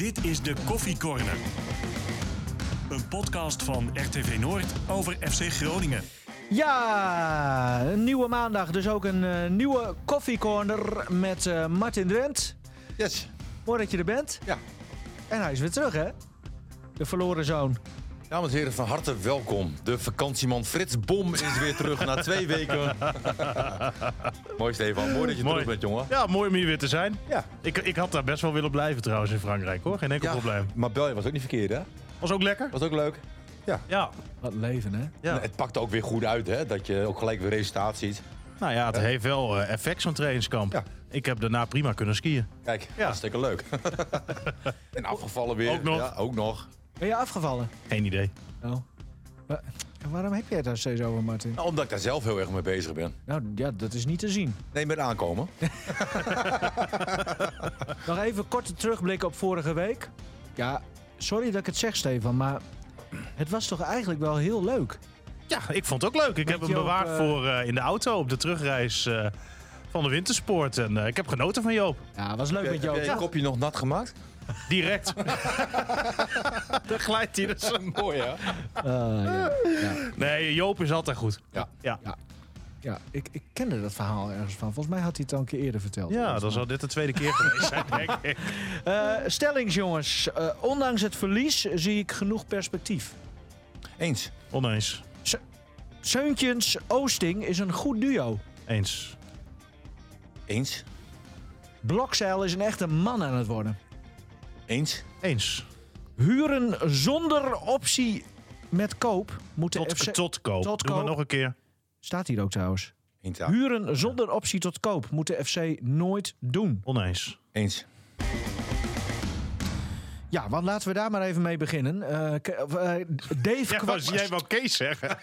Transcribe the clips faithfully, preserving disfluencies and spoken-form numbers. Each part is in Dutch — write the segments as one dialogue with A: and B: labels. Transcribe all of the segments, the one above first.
A: Dit is de Koffie Corner. Een podcast van R T V Noord over F C Groningen.
B: Ja, een nieuwe maandag. Dus ook een uh, nieuwe Koffie Corner met uh, Martin Drent.
C: Yes.
B: Mooi dat je er bent.
C: Ja.
B: En hij is weer terug, hè? De verloren zoon.
C: Dames en heren, van harte welkom. De vakantieman Frits Bom is weer terug na twee weken. Mooi, Stefan. Mooi dat je
D: mooi.
C: terug bent, jongen.
D: Ja, mooi om hier weer te zijn.
C: Ja.
D: Ik, ik had daar best wel willen blijven trouwens in Frankrijk, hoor. Geen enkel
C: Ja,
D: probleem.
C: maar België was ook niet verkeerd, hè?
D: Was ook lekker.
C: Was ook leuk. Ja.
D: Ja.
B: Wat leven, hè?
D: ja.
C: En het pakt ook weer goed uit, hè? Dat je ook gelijk weer resultaat ziet.
D: Nou ja, het
C: Ja.
D: heeft wel uh, effect zo'n trainingskamp.
C: Ja.
D: Ik heb daarna prima kunnen skiën.
C: Kijk,
D: Ja.
C: hartstikke leuk. En afgevallen weer.
D: Ook nog.
C: Ja, ook nog.
B: Ben je afgevallen?
D: Geen idee.
B: Oh. Wa- Waarom heb jij het daar steeds over, Martin?
C: Nou, omdat ik daar zelf heel erg mee bezig ben.
B: Nou ja, dat is niet te zien.
C: Nee, met aankomen.
B: Nog even een korte terugblik op vorige week. Ja, sorry dat ik het zeg, Stefan, maar het was toch eigenlijk wel heel leuk.
D: Ja, ik vond het ook leuk. Ik heb
B: je
D: hem
B: ook,
D: bewaard
B: uh,
D: voor uh, in de auto op de terugreis uh, van de wintersport. En uh, ik heb genoten van Joop.
B: Ja, was leuk met
C: Heb
B: jou.
C: jij je kopje nog nat gemaakt?
D: Direct. Daar glijdt hij dus.
C: Mooi, hè?
B: Uh, ja. Ja.
D: Nee, Joop is altijd goed.
C: Ja.
D: Ja,
B: Ja. Ja, ik, ik kende dat verhaal ergens van. Volgens mij had hij het al een keer eerder verteld.
D: ja dan zal dit de tweede keer geweest zijn, denk ik.
B: Uh, stellings, jongens. Uh, ondanks het verlies zie ik genoeg perspectief.
C: Eens.
D: Oneens.
B: Seuntjens Oosting is een goed duo.
D: Eens.
C: Eens.
B: Blokzeil is een echte man aan het worden.
C: Eens.
D: Eens.
B: Huren zonder optie met koop moet de
D: Tot,
B: F C...
D: tot koop.
B: Tot
D: Doe maar
B: koop.
D: nog een keer.
B: Staat hier ook trouwens.
C: Eens. Ja.
B: Huren zonder optie tot koop moet de F C nooit doen.
D: Oneens.
C: Eens.
B: Ja, want laten we daar maar even mee beginnen. Uh, K- uh, Dave
D: Ja,
B: Kwak-
D: jij wou Kees zeggen.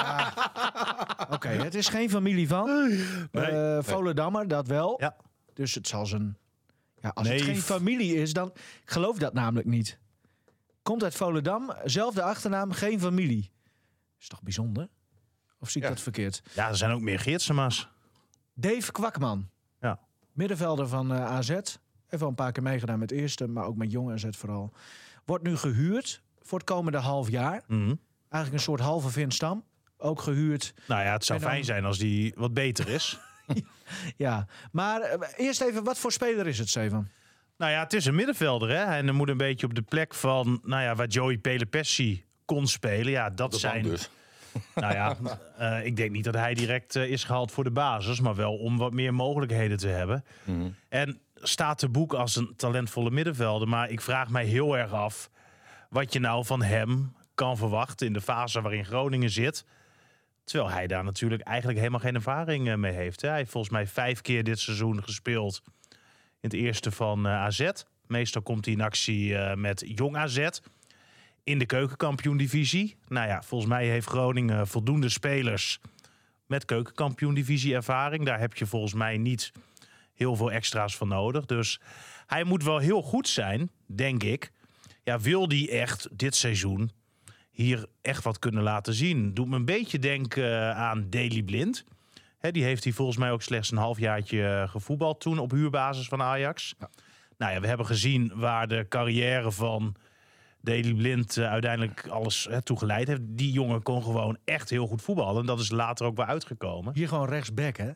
B: Oké, okay, het is geen familie van.
D: Nee.
B: Uh, Volendammer, dat wel.
D: Ja.
B: Dus het zal zijn... Ja, als
D: Nee,
B: het geen
D: f-
B: familie is, dan... Ik geloof dat namelijk niet. Komt uit Volendam, zelfde achternaam, geen familie. Is toch bijzonder? Of zie ik
C: Ja.
B: dat verkeerd?
D: Ja, er zijn ook meer Geertsema's.
B: Dave Kwakman,
D: Ja.
B: middenvelder van uh, A Z. Heeft wel een paar keer meegedaan met eerste, maar ook met jong A Z vooral. Wordt nu gehuurd voor het komende half jaar.
D: Mhm.
B: Eigenlijk een soort halve Vinstam. Ook gehuurd.
D: Nou ja, het zou
B: En dan-
D: fijn zijn als die wat beter is.
B: Ja, maar uh, eerst even, wat voor speler is het, Steven?
D: Nou ja, het is een middenvelder, hè. En dan moet een beetje op de plek van, nou ja, waar Joey Pelepessi kon spelen. Ja, dat
C: De
D: zijn...
C: bank dus.
D: Nou ja, uh, ik denk niet dat hij direct uh, is gehaald voor de basis, maar wel om wat meer mogelijkheden te hebben.
C: Mm-hmm.
D: En staat te boek als een talentvolle middenvelder. Maar ik vraag mij heel erg af wat je nou van hem kan verwachten in de fase waarin Groningen zit. Terwijl hij daar natuurlijk eigenlijk helemaal geen ervaring uh, mee heeft. Hè. Hij heeft volgens mij vijf keer dit seizoen gespeeld in het eerste van uh, A Z. Meestal komt hij in actie uh, met jong A Z. In de keukenkampioen-divisie. Nou ja, volgens mij heeft Groningen voldoende spelers met keukenkampioen-divisie ervaring. Daar heb je volgens mij niet heel veel extra's van nodig. Dus hij moet wel heel goed zijn, denk ik. Ja, wil die echt dit seizoen hier echt wat kunnen laten zien? Doet me een beetje denken uh, aan Daley Blind. He, die heeft hij volgens mij ook slechts een halfjaartje gevoetbald toen op huurbasis van Ajax. Ja. Nou ja, we hebben gezien waar de carrière van Daley Blind uh, uiteindelijk alles uh, toe geleid heeft. Die jongen kon gewoon echt heel goed voetballen. En dat is later ook wel uitgekomen.
B: Hier gewoon rechtsback, hè?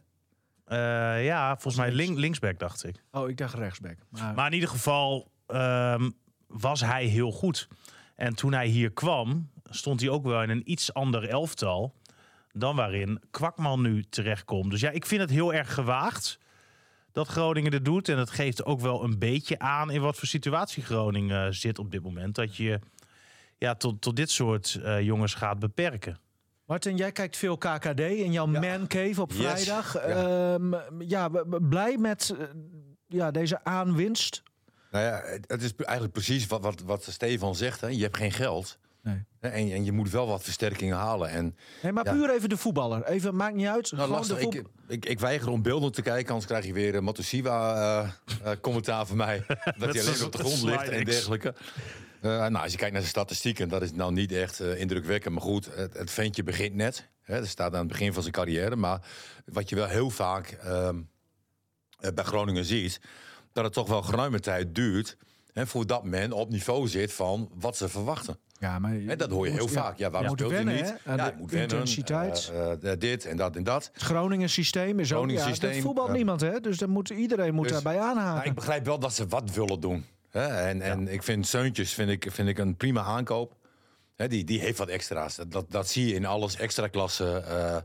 D: Uh, ja, volgens mij link, linksback, dacht ik.
B: Oh, ik dacht rechtsback. Maar,
D: Maar in ieder geval um, was hij heel goed. En toen hij hier kwam, stond hij ook wel in een iets ander elftal dan waarin Kwakman nu terechtkomt. Dus ja, ik vind het heel erg gewaagd dat Groningen dit doet. En dat geeft ook wel een beetje aan in wat voor situatie Groningen uh, zit op dit moment. Dat je ja, tot, tot dit soort uh, jongens gaat beperken.
B: Martin, jij kijkt veel K K D in jouw
C: Ja.
B: Man Cave op
C: Yes.
B: vrijdag.
C: Ja.
B: Um, ja, b- b- blij met uh, ja, deze aanwinst.
C: Nou ja, het het is eigenlijk precies wat, wat, wat Stefan zegt. Hè. Je hebt geen geld.
B: Nee.
C: En, en je moet wel wat versterkingen halen. En,
B: Nee, maar
C: Ja.
B: puur even de voetballer. Even, maakt niet uit.
C: nou,
B: Gewoon
C: lastig.
B: de voet-
C: Ik, ik, ik weiger om beelden te kijken, anders krijg je weer een Matusiwa-commentaar van mij. Dat hij alleen op de grond ligt en dergelijke. Uh, nou, als je kijkt naar de statistieken, dat is nou niet echt uh, indrukwekkend. Maar goed, het, het ventje begint net. Hè, dat staat aan het begin van zijn carrière. Maar wat je wel heel vaak uh, bij Groningen ziet, dat het toch wel geruime tijd duurt en voor dat men op niveau zit van wat ze verwachten.
B: Ja, maar
C: En dat hoor je heel
B: ja,
C: vaak. Ja, waarom
B: moet
C: speelt hij
B: wennen,
C: niet?
B: hè, aan
C: Ja,
B: de
C: hij moet wennen.
B: intensiteit.
C: Uh, uh, dit en dat en dat.
B: Het Groningen systeem is ook...
C: Groningen
B: Ja,
C: systeem,
B: dat voetbalt
C: uh,
B: niemand, hè? Dus dan moet, iedereen moet
C: dus-
B: daarbij aanhaken.
C: Nou, ik begrijp wel dat ze wat willen doen. Hè? En, en ik vind Seuntjes vind ik, vind ik een prima aankoop. Hè, die, die heeft wat extra's. Dat, dat, dat zie je in alles. Extra klasse.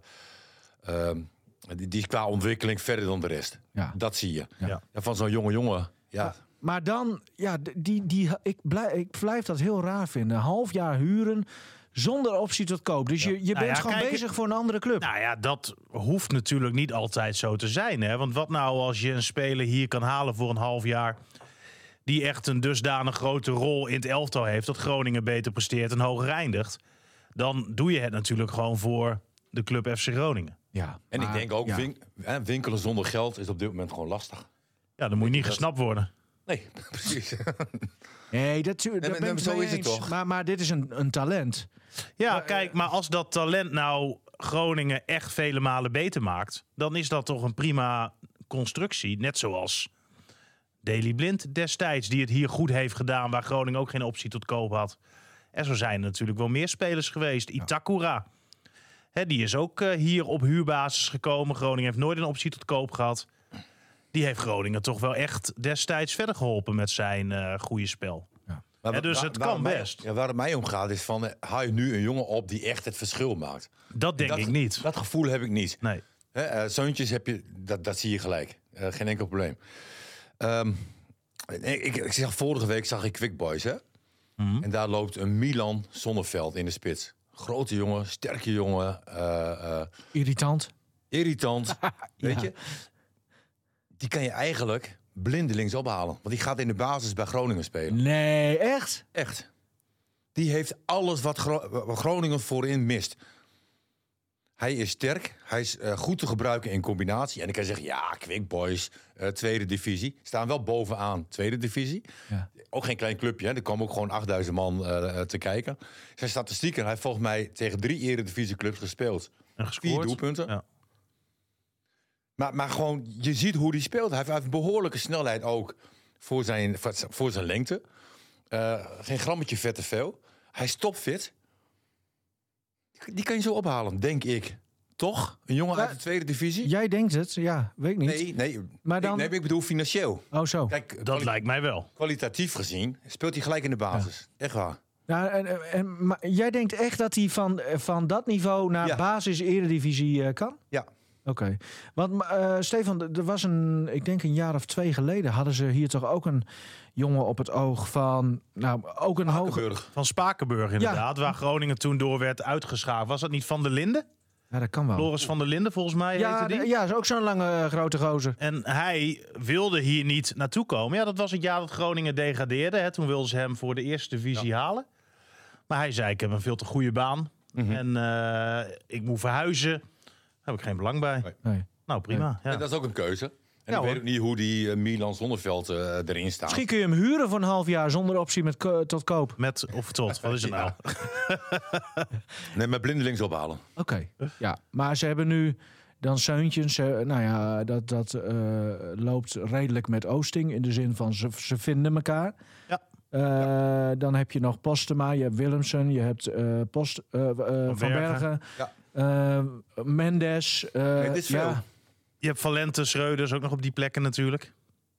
C: Uh, uh, die, die is qua ontwikkeling verder dan de rest.
B: Ja.
C: Dat zie je.
D: Ja.
C: Ja, van zo'n jonge jongen. Ja.
B: Maar dan, ja, die, die, ik, blijf, ik blijf dat heel raar vinden. Een half jaar huren zonder optie tot koop. Dus je, je
D: Nou
B: bent
D: ja,
B: gewoon
D: kijk,
B: bezig voor een andere club.
D: Nou ja, dat hoeft natuurlijk niet altijd zo te zijn. Hè? Want wat nou als je een speler hier kan halen voor een half jaar... die echt een dusdanig grote rol in het elftal heeft... dat Groningen beter presteert en hoger eindigt... dan doe je het natuurlijk gewoon voor de club F C Groningen.
B: Ja,
C: En
B: maar,
C: ik denk ook,
B: ja.
C: win, hè, winkelen zonder geld is op dit moment gewoon lastig.
D: Ja, dan moet je niet gesnapt worden.
C: Nee, precies.
B: Nee, dat, dat
C: maar-
B: ben ik
C: maar
B: het
C: zo
B: mee
C: is het
B: eens.
C: toch?
B: Maar, maar dit is een, een talent.
D: Ja, kijk, maar als dat talent nou Groningen echt vele malen beter maakt... dan is dat toch een prima constructie. Net zoals Daley Blind destijds, die het hier goed heeft gedaan... waar Groningen ook geen optie tot koop had. En zo zijn er natuurlijk wel meer spelers geweest. Itakura, hè, die is ook uh, hier op huurbasis gekomen. Groningen heeft nooit een optie tot koop gehad. Die heeft Groningen toch wel echt destijds verder geholpen met zijn uh, goede spel.
C: Maar
D: Ja, dus
C: waar-
D: het
C: waar
D: kan
C: het mij-
D: best.
C: Ja, waar het mij om gaat is van, eh, haal je nu een jongen op die echt het verschil maakt.
D: Dat denk
C: dat,
D: ik niet.
C: Dat gevoel heb ik niet.
D: Nee.
C: Hè, uh, Zoontjes heb je, dat, dat zie je gelijk. Uh, geen enkel probleem. Um, ik, ik, ik zeg, vorige week zag ik Quick Boys, hè?
D: Mm-hmm.
C: En daar loopt een Milan Zonneveld in de spits. Grote jongen, sterke jongen, uh, uh,
B: Irritant.
C: irritant. Weet
B: Ja.
C: je? Die kan je eigenlijk blindelings ophalen. Want die gaat in de basis bij Groningen spelen.
B: Nee, echt?
C: Echt. Die heeft alles wat Gro- wat Groningen voorin mist. Hij is sterk. Hij is uh, goed te gebruiken in combinatie. En ik kan zeggen, ja, Quick Boys, uh, tweede divisie. Staan wel bovenaan, tweede divisie.
B: Ja.
C: Ook geen klein clubje. Hè. Er kwam ook gewoon achtduizend man uh, te kijken. Zijn statistieken, hij heeft volgens mij tegen drie eredivisieclubs gespeeld.
D: En gescoord.
C: Vier doelpunten.
D: Ja.
C: Maar, maar gewoon, je ziet hoe hij speelt. Hij heeft, hij heeft behoorlijke snelheid ook voor zijn, voor zijn lengte. Uh, geen grammetje vet te veel. Hij is topfit. Die kan je zo ophalen, denk ik. Toch? Een jongen
B: Ja,
C: uit de tweede divisie?
B: Jij denkt het, ja, weet ik niet.
C: Nee, nee.
B: Maar dan-
C: ik, nee, ik bedoel financieel.
B: Oh, zo.
C: Kijk,
D: Dat
C: kwali-
D: lijkt mij wel.
C: kwalitatief gezien speelt hij gelijk in de basis. Echt waar.
B: Nou, en, en, maar jij denkt echt dat hij van, van dat niveau naar
C: Ja.
B: basis-eredivisie uh, kan?
C: Ja.
B: Oké. Want uh, Stefan, er was een, ik denk een jaar of twee geleden... hadden ze hier toch ook een jongen op het oog van... Nou, ook een hoge...
C: Hakenburg.
D: Van Spakenburg inderdaad, waar Groningen toen door werd uitgeschaafd. Was dat niet Van der Linden?
B: Ja, dat kan wel.
D: Floris van der Linden volgens mij
B: Ja,
D: heette die.
B: ja, is ook zo'n lange uh, grote gozer.
D: En hij wilde hier niet naartoe komen. Ja, dat was het jaar dat Groningen degradeerde. Hè. Toen wilden ze hem voor de eerste divisie
C: Ja.
D: halen. Maar hij zei, ik heb een veel te goede baan.
C: Mhm.
D: En uh, ik moet verhuizen. Daar heb ik geen belang bij.
C: Nee.
B: Nee.
D: Nou, prima. Ja.
C: En dat is ook een keuze. En
B: Ja,
C: ik weet
B: hoor.
C: ook niet hoe die uh, Milan Zonneveld uh, erin staat.
B: Misschien kun je hem huren voor een half jaar zonder optie met ko- tot koop.
D: Met of tot, wat is het nou?
C: Nee, met blindelings ophalen.
B: Oké, ja. Maar ze hebben nu dan Seuntjes. eh, nou ja, dat, dat eh, loopt redelijk met Oosting. In de zin van ze, ze vinden elkaar.
D: Ja.
B: Eh, Dan heb je nog Postema, je hebt Willemsen, je hebt eh, Post, eh, eh, Van
D: Bergen.
B: Bergen,
C: Ja.
B: eh, Mendes. eh,
C: Nee, dit is veel.
B: ja.
D: Je hebt Valente, Schreuders ook nog op die plekken natuurlijk.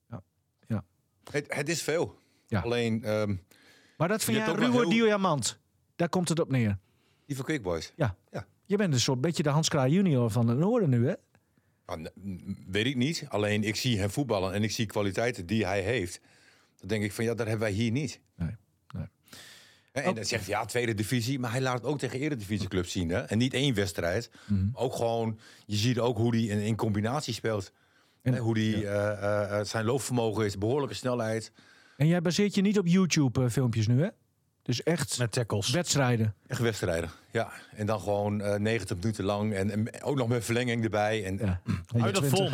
C: Het, het is veel.
B: Ja.
C: Alleen, um,
B: Maar dat vind
C: Je
B: jij een
C: hebt ook wel
B: ruwe
C: heel-
B: diamant. Daar komt het op neer.
C: die van Quick Boys.
B: Je bent een soort beetje de Hans Kraai junior van het noorden nu, hè?
C: Ah, n- weet ik niet. Alleen ik zie hem voetballen en ik zie kwaliteiten die hij heeft. Dan denk ik van ja, dat hebben wij hier niet.
B: Nee, nee.
C: Hè, En dan zegt hij ja, tweede divisie. Maar hij laat het ook tegen eredivisieclubs zien. Hè? En niet één wedstrijd.
B: Mhm.
C: Ook gewoon, je ziet ook hoe hij in, in combinatie speelt.
B: En-
C: Hè, hoe die, eh, eh, eh, zijn loopvermogen is, behoorlijke snelheid.
B: En jij baseert je niet op YouTube-filmpjes nu, hè? Dus echt
D: Met tackles.
B: wedstrijden.
C: Echt wedstrijden. Ja, en dan gewoon eh, negentig minuten lang. En, en ook nog met verlenging erbij. En,
B: Ja.
D: Hou je dat vol nog?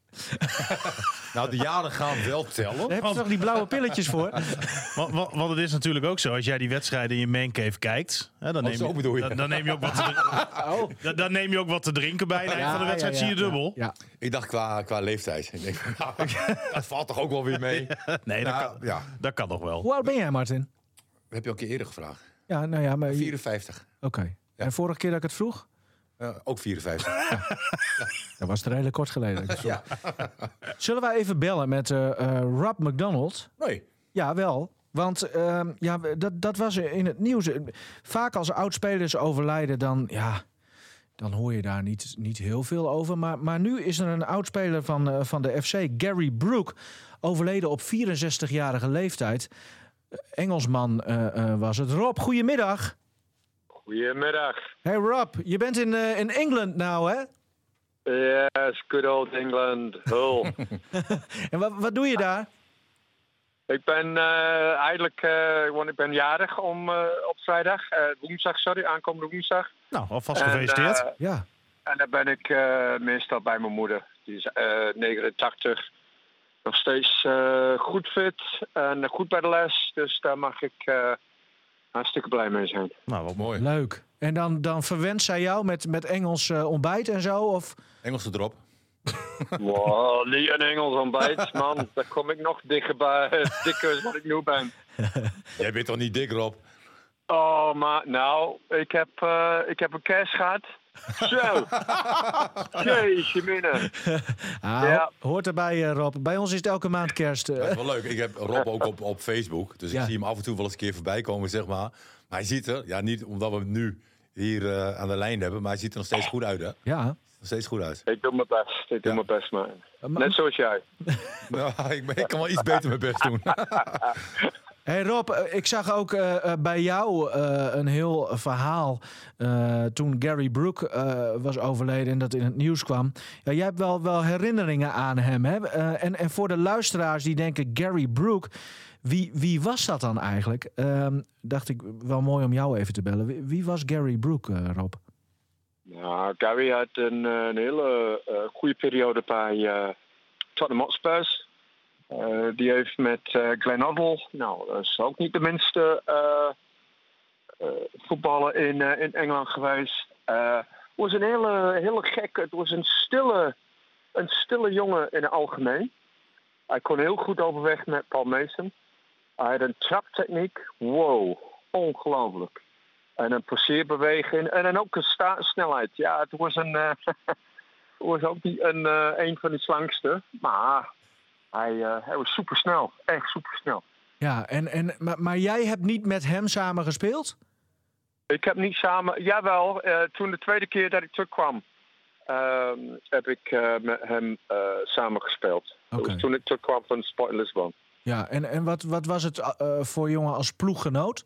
C: Nou, de jaren gaan wel tellen.
B: Daar heb je toch die blauwe pilletjes voor?
D: Want, want, want het is natuurlijk ook zo, als jij die wedstrijden in je mancave kijkt, hè, dan,
C: Oh,
D: neem
C: zo bedoel je.
D: je, dan, dan neem je ook wat te,
B: Oh.
D: dan, dan neem je ook wat te drinken bij. En eind van de wedstrijd
B: ja, ja,
D: zie je dubbel.
B: Ja, ja.
C: Ik dacht qua, qua leeftijd. Ik denk, nou, dat valt toch ook wel weer mee?
D: Nee, dat,
C: Nou,
D: kan,
C: ja.
D: dat kan nog wel.
B: Hoe oud ben jij, Martin?
C: Heb je al een keer eerder gevraagd?
B: Ja, nou ja, maar... Oké.
C: vierenvijftig.
B: En vorige keer dat ik het vroeg?
C: Uh, ook vierenvijftig.
B: Dat was het redelijk kort geleden.
C: Ja.
B: Zullen wij even bellen met uh, uh, Rob McDonald?
C: Nee.
B: Ja, wel. Want uh, ja, dat, dat was in het nieuws. Vaak als oudspelers overlijden, dan, ja, dan hoor je daar niet, niet heel veel over. Maar, maar nu is er een oudspeler van, uh, van de F C, Gary Brook, overleden op vierenzestigjarige leeftijd. Engelsman uh, uh, was het. Rob, goedemiddag.
E: Goedemiddag.
B: Hey Rob, je bent in, uh, in Engeland nou, hè?
E: Yes, good old England. Hull.
B: En wat, wat doe je daar?
E: Ik ben uh, eigenlijk, uh, want ik ben jarig om, uh, op vrijdag, uh, woensdag, sorry, aankomende woensdag.
D: Nou, alvast
E: En,
D: gefeliciteerd.
E: uh,
B: Ja.
E: en dan ben ik uh, meestal bij mijn moeder. Die is uh, negenentachtig. Nog steeds uh, goed fit en goed bij de les. Dus daar mag ik uh, hartstikke blij mee zijn.
D: Nou, wat mooi.
B: Leuk. En dan, dan verwenst zij jou met, met Engels uh, ontbijt en zo? Of?
C: Engelse drop.
E: Wow, niet een Engels ontbijt, man. Daar kom ik nog dikker bij, dikker als wat ik nu ben.
C: Jij bent toch niet dik, Rob?
E: Oh, maar nou, ik heb, uh, ik heb een kerst gehad. Zo. Jeetje, minnen.
B: Ah,
E: Ja.
B: Hoort erbij, uh, Rob. Bij ons is het elke maand kerst. uh.
C: Dat is wel leuk. Ik heb Rob ook op, op Facebook. Dus
B: Ja.
C: ik zie hem af en toe wel eens een keer voorbij komen, zeg maar. Maar hij ziet er, ja, niet omdat we hem nu hier uh, aan de lijn hebben, maar hij ziet er nog steeds goed uit, hè?
B: Ja.
C: Nog steeds goed uit.
E: Ik doe mijn best. Ik doe
C: Ja.
E: mijn best, man.
B: Maar-
E: Net zoals jij.
C: Nou, ik, ben- ik kan wel iets beter mijn best doen.
B: Hey Rob, uh, ik zag ook uh, uh, bij jou uh, een heel verhaal uh, toen Gary Brook uh, was overleden en dat in het nieuws kwam. Ja, jij hebt wel, wel herinneringen aan hem, hè? Uh, en, en voor de luisteraars die denken Gary Brook, wie, wie was dat dan eigenlijk? Uh, dacht ik wel mooi om jou even te bellen. Wie, wie was Gary Brook, uh, Rob?
E: Nou, Gary had een, een hele uh, goede periode bij uh, Tottenham Hotspur. Uh, die heeft met uh, Glenn Hoddle, nou, dat is ook niet de minste uh, uh, voetballer in, uh, in Engeland geweest. Uh, het was een hele, hele gekke, het was een stille, een stille jongen in het algemeen. Hij kon heel goed overweg met Paul Mason. Hij had een traptechniek, wow, ongelooflijk. En een passeerbeweging en dan ook een sta- snelheid. Ja, het was, een, uh, het was ook niet een, uh, een van de slangste, maar hij, uh, hij was supersnel. Echt supersnel.
B: Ja, en, en, maar, maar jij hebt niet met hem samen gespeeld?
E: Ik heb niet samen... Jawel, uh, toen de tweede keer dat ik terugkwam, uh, heb ik uh, met hem uh, samen gespeeld.
B: Oké.
E: Dat was toen ik terugkwam van Sporting Lisbon.
B: Ja, en, en wat, wat was het uh, voor jongen als ploeggenoot?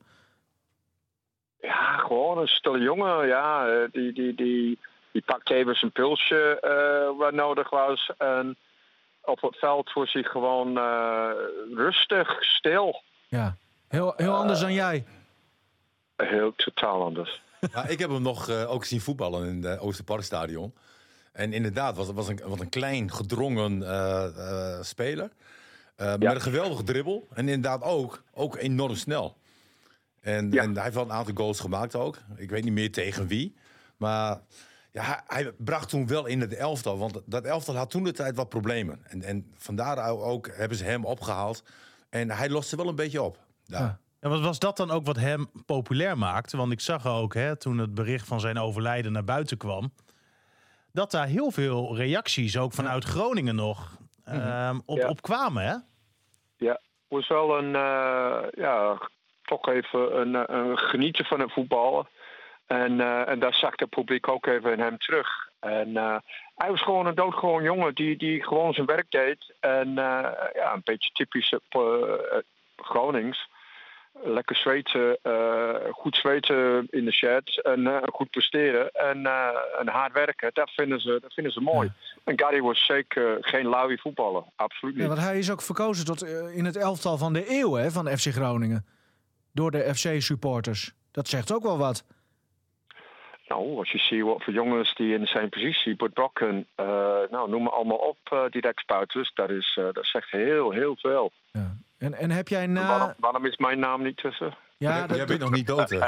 E: Ja, gewoon een stille jongen. Ja, uh, die, die, die, die pakte even zijn pilsje uh, wat nodig was. En op het veld was hij gewoon uh, rustig, stil.
B: Ja, heel, heel anders dan jij.
E: Heel totaal anders.
C: Maar ik heb hem nog uh, ook zien voetballen in het Oosterparkstadion. En inderdaad, was, was een, was een klein, gedrongen uh, uh, speler. Uh,
E: Ja.
C: Met een geweldige dribbel. En inderdaad ook, ook enorm snel. En,
E: Ja.
C: en hij heeft wel een aantal goals gemaakt ook. Ik weet niet meer tegen wie. Maar ja, hij, hij bracht toen wel in het elftal. Want dat elftal had toen de tijd wat problemen. En, en vandaar ook hebben ze hem opgehaald. En hij loste wel een beetje op. Ja.
B: Ja.
D: En wat was dat dan ook wat hem populair maakte? Want ik zag ook, hè, toen het bericht van zijn overlijden naar buiten kwam, dat daar heel veel reacties, ook vanuit Groningen nog, ehm, op,
E: Ja.
D: op kwamen, hè?
E: Ja, het was wel een, uh, ja, toch even een, een genieten van het voetballen. En, uh, en daar zag het publiek ook even in hem terug. En uh, hij was gewoon een doodgewoon jongen die, die gewoon zijn werk deed. En uh, ja, een beetje typisch uh, Gronings. Lekker zweten, uh, goed zweten in de shed en uh, goed presteren en, uh, en hard werken. Dat vinden ze, dat vinden ze mooi.
B: Ja.
E: En Gary was zeker geen lauwe voetballer, absoluut niet.
B: Ja, want hij is ook verkozen tot uh, in het elftal van de eeuw, hè, van F C Groningen. Door de F C-supporters. Dat zegt ook wel wat.
E: nou, als je ziet wat voor jongens die in zijn positie betrokken, uh, nou, noem maar allemaal op, uh, die rechtsbuitens. Dat is, uh, dat zegt heel, heel veel.
B: Ja. En, en heb jij na...
E: Waarom, waarom is mijn naam niet tussen?
B: Ja, dat,
C: Jij bent nog niet dood, hè?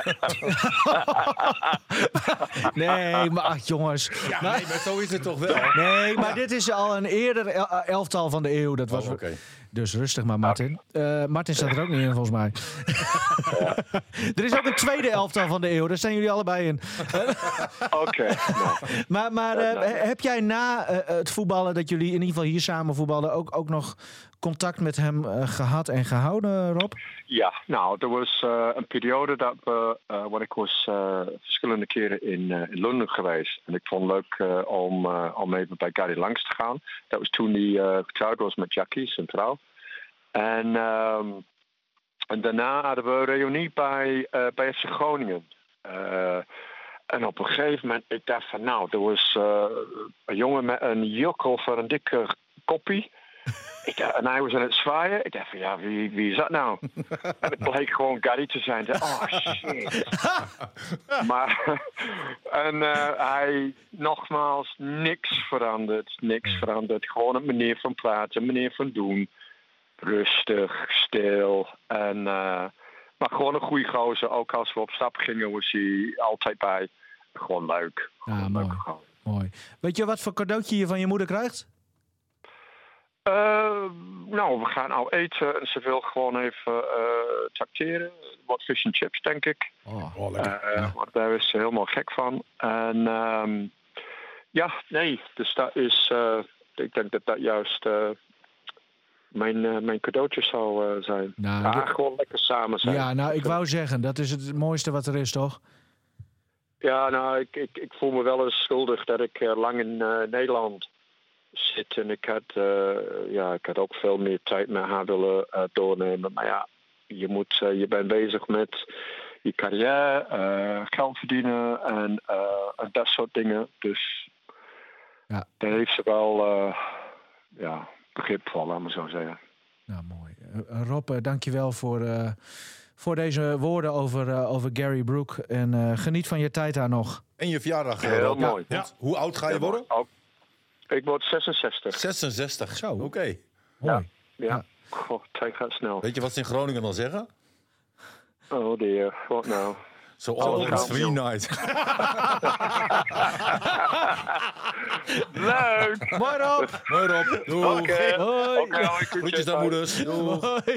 B: nee, maar ach, jongens.
C: Ja, nee, maar zo is het toch wel?
B: Nee, maar dit is al een eerder el- elftal van de eeuw. Dat was
C: Oh, oké.
B: Dus rustig maar, Martin. Uh, Martin staat er ook niet in, volgens mij. Ja. Er is ook een tweede elftal van de eeuw. Daar zijn jullie allebei in.
E: Oké. Okay, nou.
B: Maar, maar uh, heb jij na uh, het voetballen, dat jullie in ieder geval hier samen voetballen, ook, ook nog contact met hem uh, gehad en gehouden, Rob?
E: Ja, nou, er was uh, een periode dat we, uh, want ik was uh, verschillende keren in, uh, in Londen geweest. En ik vond het leuk uh, om, uh, om even bij Gary langs te gaan. Dat was toen hij uh, getrouwd was met Jackie, zijn vrouw. En, um, en daarna hadden we een reunie bij, uh, bij F C Groningen. Uh, en op een gegeven moment, ik dacht van nou, er was uh, een jongen met een jukkel voor een dikke koppie. Ik dacht, en hij was aan het zwaaien. Ik dacht van ja, wie, wie is dat nou? En het bleek gewoon Gary te zijn. Oh shit. Maar en uh, hij nogmaals niks veranderd, niks veranderd. Gewoon een manier van praten, manier van doen. Rustig, stil. En, uh, maar gewoon een goede gozer. Ook als we op stap gingen, was hij altijd bij. Gewoon leuk. Gewoon
B: ja,
E: leuk
B: mooi. mooi. Weet je wat voor cadeautje je van je moeder krijgt?
E: Uh, nou, we gaan nou eten en ze wil gewoon even uh, tracteren. Wat fish and chips, denk ik.
B: Oh,
C: oh lekker.
E: Uh, ja. Want daar is ze helemaal gek van. En um, ja, nee, dus dat is... Uh, ik denk dat dat juist... Uh, Mijn, uh, mijn cadeautje zou uh, zijn.
B: Nou,
E: ja,
B: de...
E: gewoon lekker samen zijn.
B: Ja, nou, ik wou zeggen, dat is het mooiste wat er is, toch?
E: Ja, nou, ik, ik, ik voel me wel eens schuldig dat ik uh, lang in uh, Nederland zit. En ik had, uh, ja, ik had ook veel meer tijd met haar willen uh, doornemen. Maar ja, je, moet, uh, je bent bezig met je carrière, uh, geld verdienen en, uh, en dat soort dingen. Dus
B: ja.
E: Daar heeft ze wel... Uh, ja, begrip voor, laat maar zo zeggen.
B: Nou, mooi. Uh, Rob, uh, dankjewel voor, uh, voor deze woorden over, uh, over Gary Brook. En uh, geniet van je tijd daar nog.
C: En je verjaardag.
E: Heel
C: Rob.
E: mooi.
C: Ja. Hoe oud ga je worden?
E: Oh, ik word zesenzestig.
C: zesenzestig.
B: Zo.
C: Oké. Okay.
B: Mooi.
E: Ja. ja. Goh, tijd gaat snel.
C: Weet je wat ze in Groningen dan zeggen?
E: Oh dear, wat nou?
C: So all is three night.
E: Leuk!
B: Mooi Rob!
C: Mooi Rob. Doei.
E: Oké.
B: Hoi!
E: Okay,
C: Groetjes aan moeders.
B: Hoi.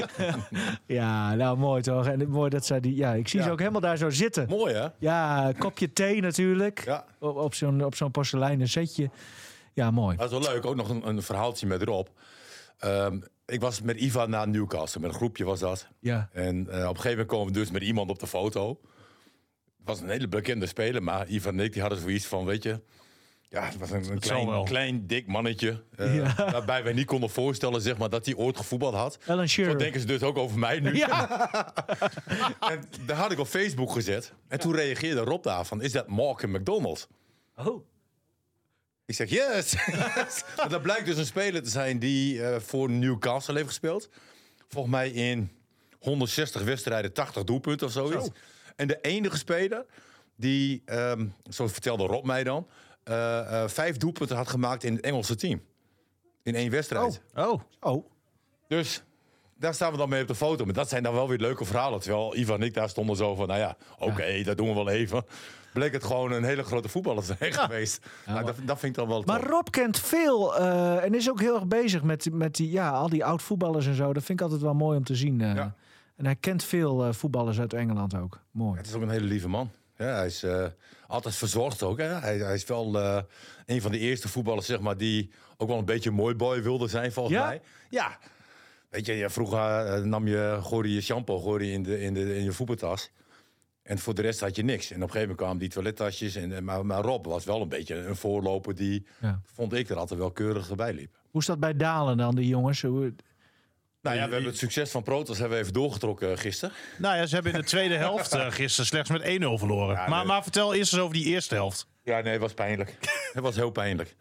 B: Ja, nou mooi toch? En mooi dat zij die... Ja, ik zie
C: ja.
B: ze ook helemaal daar zo zitten.
C: Mooi hè?
B: Ja, kopje thee natuurlijk.
C: Ja.
B: Op, op zo'n op zo'n porseleinen setje. Ja, mooi.
C: Dat is wel leuk. Ook nog een, een verhaaltje met Rob. Um, ik was met Ivan naar Newcastle. Met een groepje was dat.
B: Ja.
C: En uh, op een gegeven moment komen we dus met iemand op de foto. Het was een hele bekende speler. Maar Ivan en ik die hadden zoiets van, weet je... Ja, het was een, een klein, klein, dik mannetje. Uh, ja. Waarbij wij niet konden voorstellen zeg maar, dat hij ooit gevoetbald had.
B: Alan Shearer.
C: Zo denken ze dus ook over mij nu.
B: Ja.
C: En daar had ik op Facebook gezet. En toen reageerde Rob daar van, is dat Malcolm McDonald?
B: Oh.
C: Ik zeg, yes! En dat blijkt dus een speler te zijn die uh, voor Newcastle heeft gespeeld. Volgens mij in honderdzestig wedstrijden, tachtig doelpunten of zoiets. Zo. En de enige speler die, um, zo vertelde Rob mij dan... Uh, uh, vijf doelpunten had gemaakt in het Engelse team. In één wedstrijd.
B: Oh. Oh. oh.
C: Dus daar staan we dan mee op de foto. Maar dat zijn dan wel weer leuke verhalen. Terwijl Ivan en ik daar stonden zo van... nou ja, oké, okay, ja. dat doen we wel even. Bleek het gewoon een hele grote voetballer te zijn ja. geweest. Ja, nou, dat, dat vind ik dan wel
B: Maar top. Rob kent veel uh, en is ook heel erg bezig met, met die, ja, al die oud-voetballers en zo. Dat vind ik altijd wel mooi om te zien. Uh. Ja. En hij kent veel uh, voetballers uit Engeland ook. Mooi.
C: Het is ook een hele lieve man. Ja, hij is uh, altijd verzorgd ook. Hè? Hij, hij is wel uh, een van de eerste voetballers zeg maar, die ook wel een beetje mooi boy wilde zijn, volgens
B: ja?
C: mij. Ja. Weet je, ja, vroeger uh, nam je, gooide je shampoo gooide in, de, in, de, in je voetbaltas. En voor de rest had je niks. En op een gegeven moment kwamen die toilettasjes. En, maar, maar Rob was wel een beetje een voorloper die, ja. vond ik, er altijd wel keurig bij liep.
B: Hoe is dat bij Dalen dan, die jongens? Hoe...
C: Nou ja, we hebben het succes van Protos hebben we even doorgetrokken gisteren.
D: Nou ja, ze hebben in de tweede helft uh, gisteren slechts met één nul verloren. Ja, maar, nee. maar vertel eerst eens over die eerste helft.
C: Ja, nee, het was pijnlijk. Het was heel pijnlijk.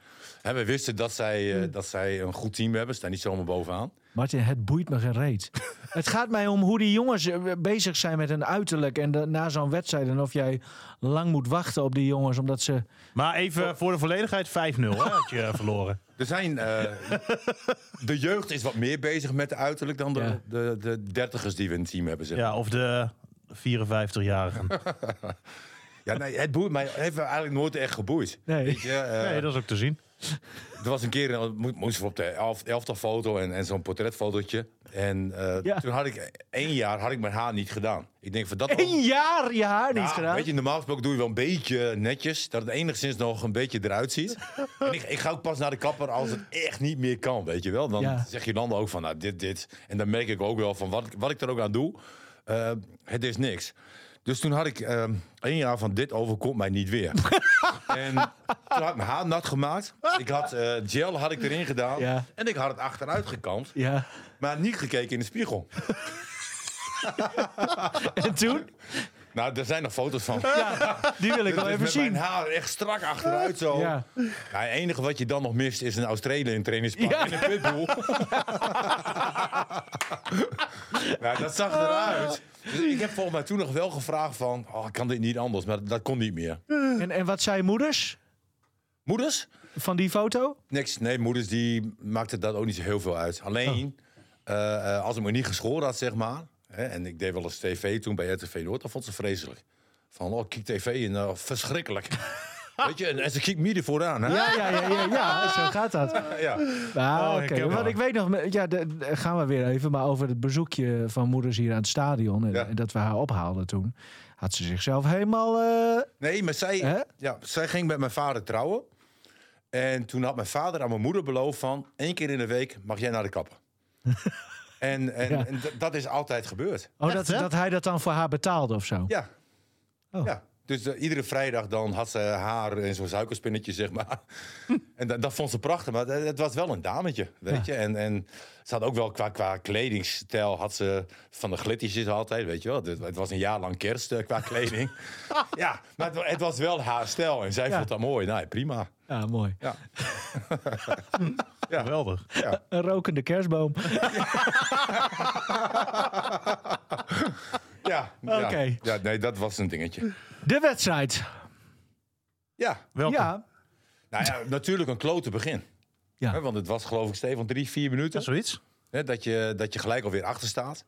C: En we wisten dat zij, uh, dat zij een goed team hebben. Ze staan niet zomaar bovenaan.
B: Martin, het boeit me geen reet. Het gaat mij om hoe die jongens bezig zijn met hun uiterlijk. En de, na zo'n wedstrijd. En of jij lang moet wachten op die jongens. Omdat ze...
D: Maar even voor de volledigheid, vijf nul hè, had je verloren.
C: Er zijn, uh, de jeugd is wat meer bezig met de uiterlijk dan de,
B: Ja.
C: de, de dertigers die we in het team hebben. Zeg.
D: Ja, of de vierenvijftigjarigen.
C: Ja, nee, het boeit mij. Het heeft me eigenlijk nooit echt geboeid.
B: Nee.
C: Weet je, uh,
D: Nee, dat is ook te zien.
C: Er was een keer, uh, mo- moesten we op de elf, elftal foto en, en zo'n portretfotootje. En uh,
B: Ja.
C: toen had ik, één jaar had ik mijn haar niet gedaan. Ik denk van dat...
B: Eén jaar je haar niet
C: Ja,
B: gedaan?
C: weet je, normaal gesproken doe je wel een beetje netjes. Dat het enigszins nog een beetje eruit ziet. En ik, ik ga ook pas naar de kapper als het echt niet meer kan, weet je wel. Dan
B: Ja.
C: zeg je dan ook van, nou, dit, dit. En dan merk ik ook wel van, wat, wat ik er ook aan doe, uh, het is niks. Dus toen had ik uh, één jaar van, dit overkomt mij niet weer. En toen had ik mijn haar nat gemaakt. Ik had uh, gel had ik erin gedaan.
B: Ja.
C: En ik had het achteruit gekamd.
B: Ja.
C: Maar niet gekeken in de spiegel.
B: En toen?
C: Nou, er zijn nog foto's van.
B: Ja, die wil ik wel
C: Dus
B: even
C: met
B: zien.
C: mijn haar echt strak achteruit zo.
B: Ja.
C: Ja, het enige wat je dan nog mist is een Australian trainingspak
B: Ja.
C: en een pitbull. Ja, dat zag eruit. Dus ik heb volgens mij toen nog wel gevraagd van, oh, kan dit niet anders? Maar dat kon niet meer.
B: En, en wat zei moeders
C: Moeders?
B: van die foto?
C: Niks. Nee, moeders die maakten dat ook niet zo heel veel uit. Alleen, uh, uh, als ik me niet geschoren had, zeg maar. Hè, en ik deed wel eens tv toen bij R T V Noord, dan vond ze vreselijk. Van, oh, kijk tv en uh, verschrikkelijk. Weet je, en, en ze kijkt midden vooraan. Hè?
B: Ja, ja, ja, ja, ja, zo gaat dat.
C: Ja.
B: Ah,
D: Oh,
B: oké.
D: herkenbaar.
B: Want ik weet nog, ja, de, de- gaan we weer even, maar over het bezoekje van moeders hier aan het stadion. En,
C: Ja.
B: en dat we haar ophaalden toen. Had ze zichzelf helemaal... eh,
C: Nee, maar zij,
B: Hè?
C: ja, zij ging met mijn vader trouwen. En toen had mijn vader aan mijn moeder beloofd van... één keer in de week mag jij naar de kapper. en en,
B: Ja.
C: en d- dat is altijd gebeurd.
B: oh,
D: Echt,
B: dat,
D: hè?
B: dat hij dat dan voor haar betaalde of zo?
C: Ja.
B: Oh.
C: ja. Dus uh, iedere vrijdag dan had ze haar in zo'n suikerspinnetje, zeg maar. en dat, dat vond ze prachtig, maar het, het was wel een dametje, weet je. En, en ze had ook wel qua, qua kledingstijl, had ze van de glittertjes altijd, weet je wel. Het, het was een jaar lang kerst uh, qua kleding. ja, maar het, wa- het was wel haar stijl en zij
B: Ja.
C: vond dat mooi. Nou, prima.
B: Ja, mooi.
C: Ja.
D: Geweldig.
C: Ja.
B: Een rokende kerstboom.
C: Ja,
B: Oké.
C: ja, ja, nee, dat was een dingetje.
B: De wedstrijd.
C: Ja,
D: Welkom.
B: Ja.
C: nou ja, natuurlijk een klote begin.
B: Ja.
C: Hè, want het was geloof ik, Stefan, drie, vier minuten.
D: Ja, zoiets.
C: Hè, dat, je, dat je gelijk alweer achter staat.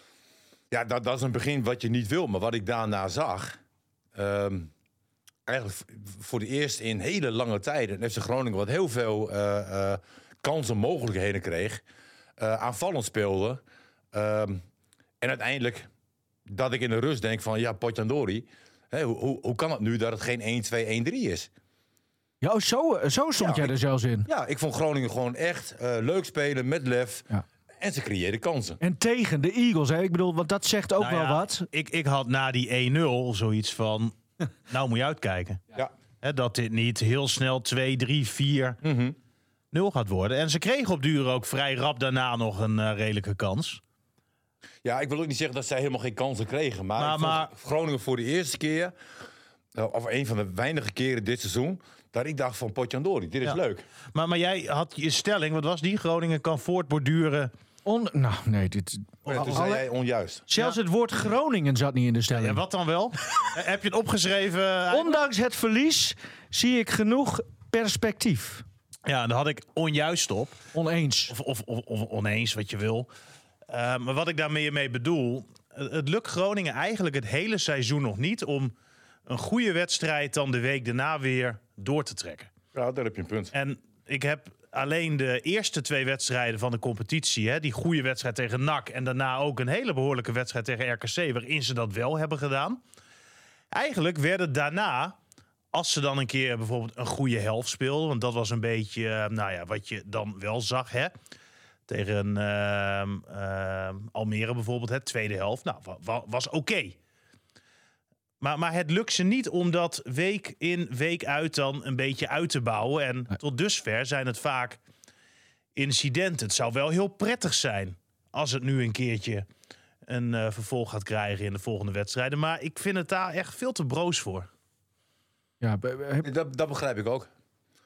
C: Ja, dat, dat is een begin wat je niet wil. Maar wat ik daarna zag... ehm, eigenlijk v- voor de eerst in hele lange tijden... F C Groningen wat heel veel eh, eh, kansen, mogelijkheden kreeg. eh, aanvallend speelde. Ehm, en uiteindelijk dat ik in de rust denk van... Ja, Potjandori, hè, hoe, hoe, hoe kan het nu dat het geen één twee één drie is?
B: Ja, oh, zo, zo stond
C: Ja,
B: jij
C: ik-
B: er zelfs in.
C: Ja, ik vond Groningen gewoon echt eh, leuk spelen met lef.
B: Ja.
C: En ze creëerden kansen.
B: En tegen de Eagles, hè? Ik bedoel, want dat zegt ook
D: Nou
B: wel
D: ja,
B: wat.
D: Ik, ik had na die één nul zoiets van... nou moet je uitkijken.
C: Ja.
D: Hè, dat dit niet heel snel twee, drie, vier nul gaat worden. En ze kregen op duur ook vrij rap daarna nog een eh, redelijke kans.
C: Ja, ik wil ook niet zeggen dat zij helemaal geen kansen kregen. Maar,
D: Maar-
C: ik vond
D: maar-
C: Groningen voor de eerste keer... eh, of een van de weinige keren dit seizoen... dat ik dacht van Potjandori, dit is
D: Ja.
C: leuk.
D: Maar, maar jij had je stelling, wat was die? Groningen kan voortborduren.
B: On, nou, nee, dit...
C: Ja, toen zei
B: alle-
C: jij onjuist.
B: Zelfs het woord Groningen zat niet in de stelling.
D: Ja, wat dan wel? Eh, Heb je het opgeschreven?
B: Ondanks het verlies zie ik genoeg perspectief.
D: Ja, daar had ik onjuist op.
B: Oneens.
D: Of, of, of, of oneens, wat je wil. Uh, maar wat ik daarmee mee bedoel... Het het lukt Groningen eigenlijk het hele seizoen nog niet... om een goede wedstrijd dan de week daarna weer door te trekken.
C: Ja, daar heb je een punt.
D: En ik heb alleen de eerste twee wedstrijden van de competitie... Hè, die goede wedstrijd tegen N A C... en daarna ook een hele behoorlijke wedstrijd tegen R K C... waarin ze dat wel hebben gedaan. Eigenlijk werden daarna... als ze dan een keer bijvoorbeeld een goede helft speelden... want dat was een beetje uh, nou ja, wat je dan wel zag... Hè, tegen uh, uh, Almere bijvoorbeeld, hè, tweede helft. Nou, wa- wa- was oké. Okay. Maar, maar het lukt ze niet om dat week in, week uit dan een beetje uit te bouwen. En
B: Nee.
D: tot dusver zijn het vaak incidenten. Het zou wel heel prettig zijn als het nu een keertje een uh, vervolg gaat krijgen in de volgende wedstrijden. Maar ik vind het daar echt veel te broos voor.
B: Ja, be- be- heb-
C: Dat, dat begrijp ik ook.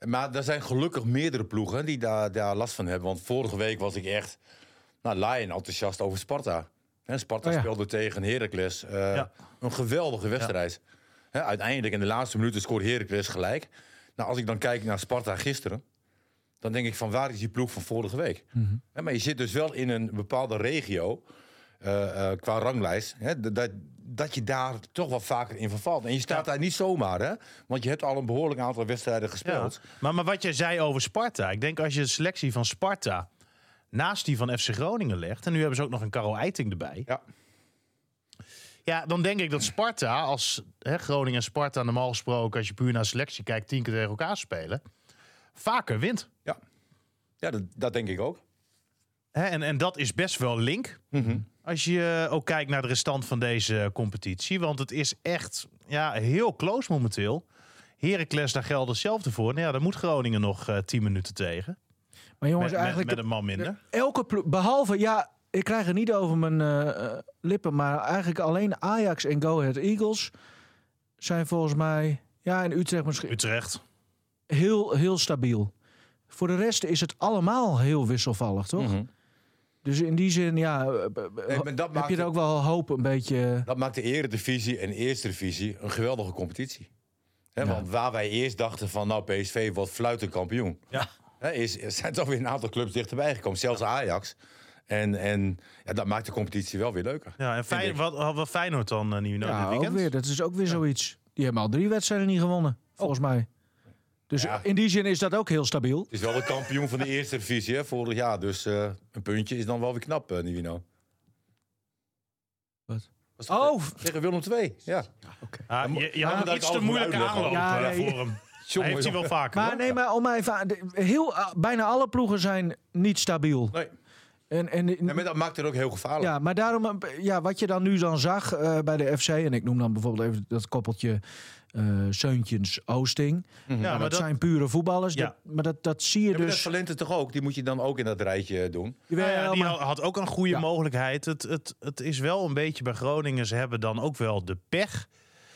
C: Maar er zijn gelukkig meerdere ploegen die daar, daar last van hebben. Want vorige week was ik echt nou, laaien enthousiast over Sparta. He, Sparta oh ja. speelde tegen Heracles. Uh, ja. Een geweldige wedstrijd. Ja. He, uiteindelijk in de laatste minuten scoorde Heracles gelijk. Nou, als ik dan kijk naar Sparta gisteren, dan denk ik van waar is die ploeg van vorige week? Mm-hmm. He, maar je zit dus wel in een bepaalde regio uh, uh, qua ranglijst. He, dat, dat je daar toch wat vaker in vervalt. En je staat ja. daar niet zomaar, hè? Want je hebt al een behoorlijk aantal wedstrijden gespeeld.
D: Ja. Maar, maar wat jij zei over Sparta. Ik denk als je de selectie van Sparta naast die van F C Groningen legt, en nu hebben ze ook nog een Karel Eiting erbij.
C: Ja.
D: Ja, dan denk ik dat Sparta, als hè, Groningen en Sparta normaal gesproken, als je puur naar selectie kijkt, tien keer tegen elkaar spelen, vaker wint.
C: Ja, ja dat, dat denk ik ook.
D: Hè, en, en dat is best wel link.
C: Mm-hmm.
D: Als je ook kijkt naar de restant van deze competitie. Want het is echt ja, heel close momenteel. Heracles, daar geldt hetzelfde voor. Nou ja, daar moet Groningen nog uh, tien minuten tegen.
B: Maar jongens,
D: met,
B: eigenlijk
D: met, met een man minder.
B: Elke ploeg, behalve, ja, ik krijg het niet over mijn uh, lippen, maar eigenlijk alleen Ajax en Go Ahead Eagles zijn volgens mij, ja, en Utrecht misschien.
D: Utrecht.
B: Heel, heel stabiel. Voor de rest is het allemaal heel wisselvallig, toch?
C: Mm-hmm.
B: Dus in die zin, ja,
C: nee, maar dat
B: heb je er ook wel hoop een beetje.
C: Dat maakt de Eredivisie en Eerste Divisie een geweldige competitie. He, ja. Want waar wij eerst dachten van, nou, P S V wordt fluitend kampioen.
D: Ja.
C: He, is, er zijn toch weer een aantal clubs dichterbij gekomen. Zelfs Ajax. En, en ja, dat maakt de competitie wel weer leuker.
D: Ja, en Fey- wat, wat Feyenoord dan uh, nu
B: ja,
D: dit weekend?
B: Ook weer, dat is ook weer ja. zoiets. Die hebben al drie wedstrijden niet gewonnen, volgens oh. mij. Dus ja. in die zin is dat ook heel stabiel.
C: Het is wel de kampioen van de Eerste Divisie hè, vorig jaar. Dus uh, een puntje is dan wel weer knap, uh, Nivino.
B: Wat?
C: Oh! Tegen Willem twee, ja.
D: Okay. Ah, je je had iets te moeilijk aanlopen ja, ja, voor hem. Hij heeft hij wel vaker.
B: Maar hoor. nee, maar om even, heel, bijna alle ploegen zijn niet stabiel.
C: Nee.
B: En, en,
C: ja, maar dat maakt het ook heel gevaarlijk.
B: Ja, maar daarom, ja, wat je dan nu dan zag uh, bij de F C, en ik noem dan bijvoorbeeld even dat koppeltje uh, Seuntjens Oosting. Mm-hmm. Ja, maar dat, dat zijn pure voetballers. Ja. Dat, maar dat, dat zie je ja, dus.
C: Dat Valente toch ook? Die moet je dan ook in dat rijtje doen.
D: Ja, ja, die had ook een goede ja. mogelijkheid. Het, het, het is wel een beetje bij Groningen. Ze hebben dan ook wel de pech.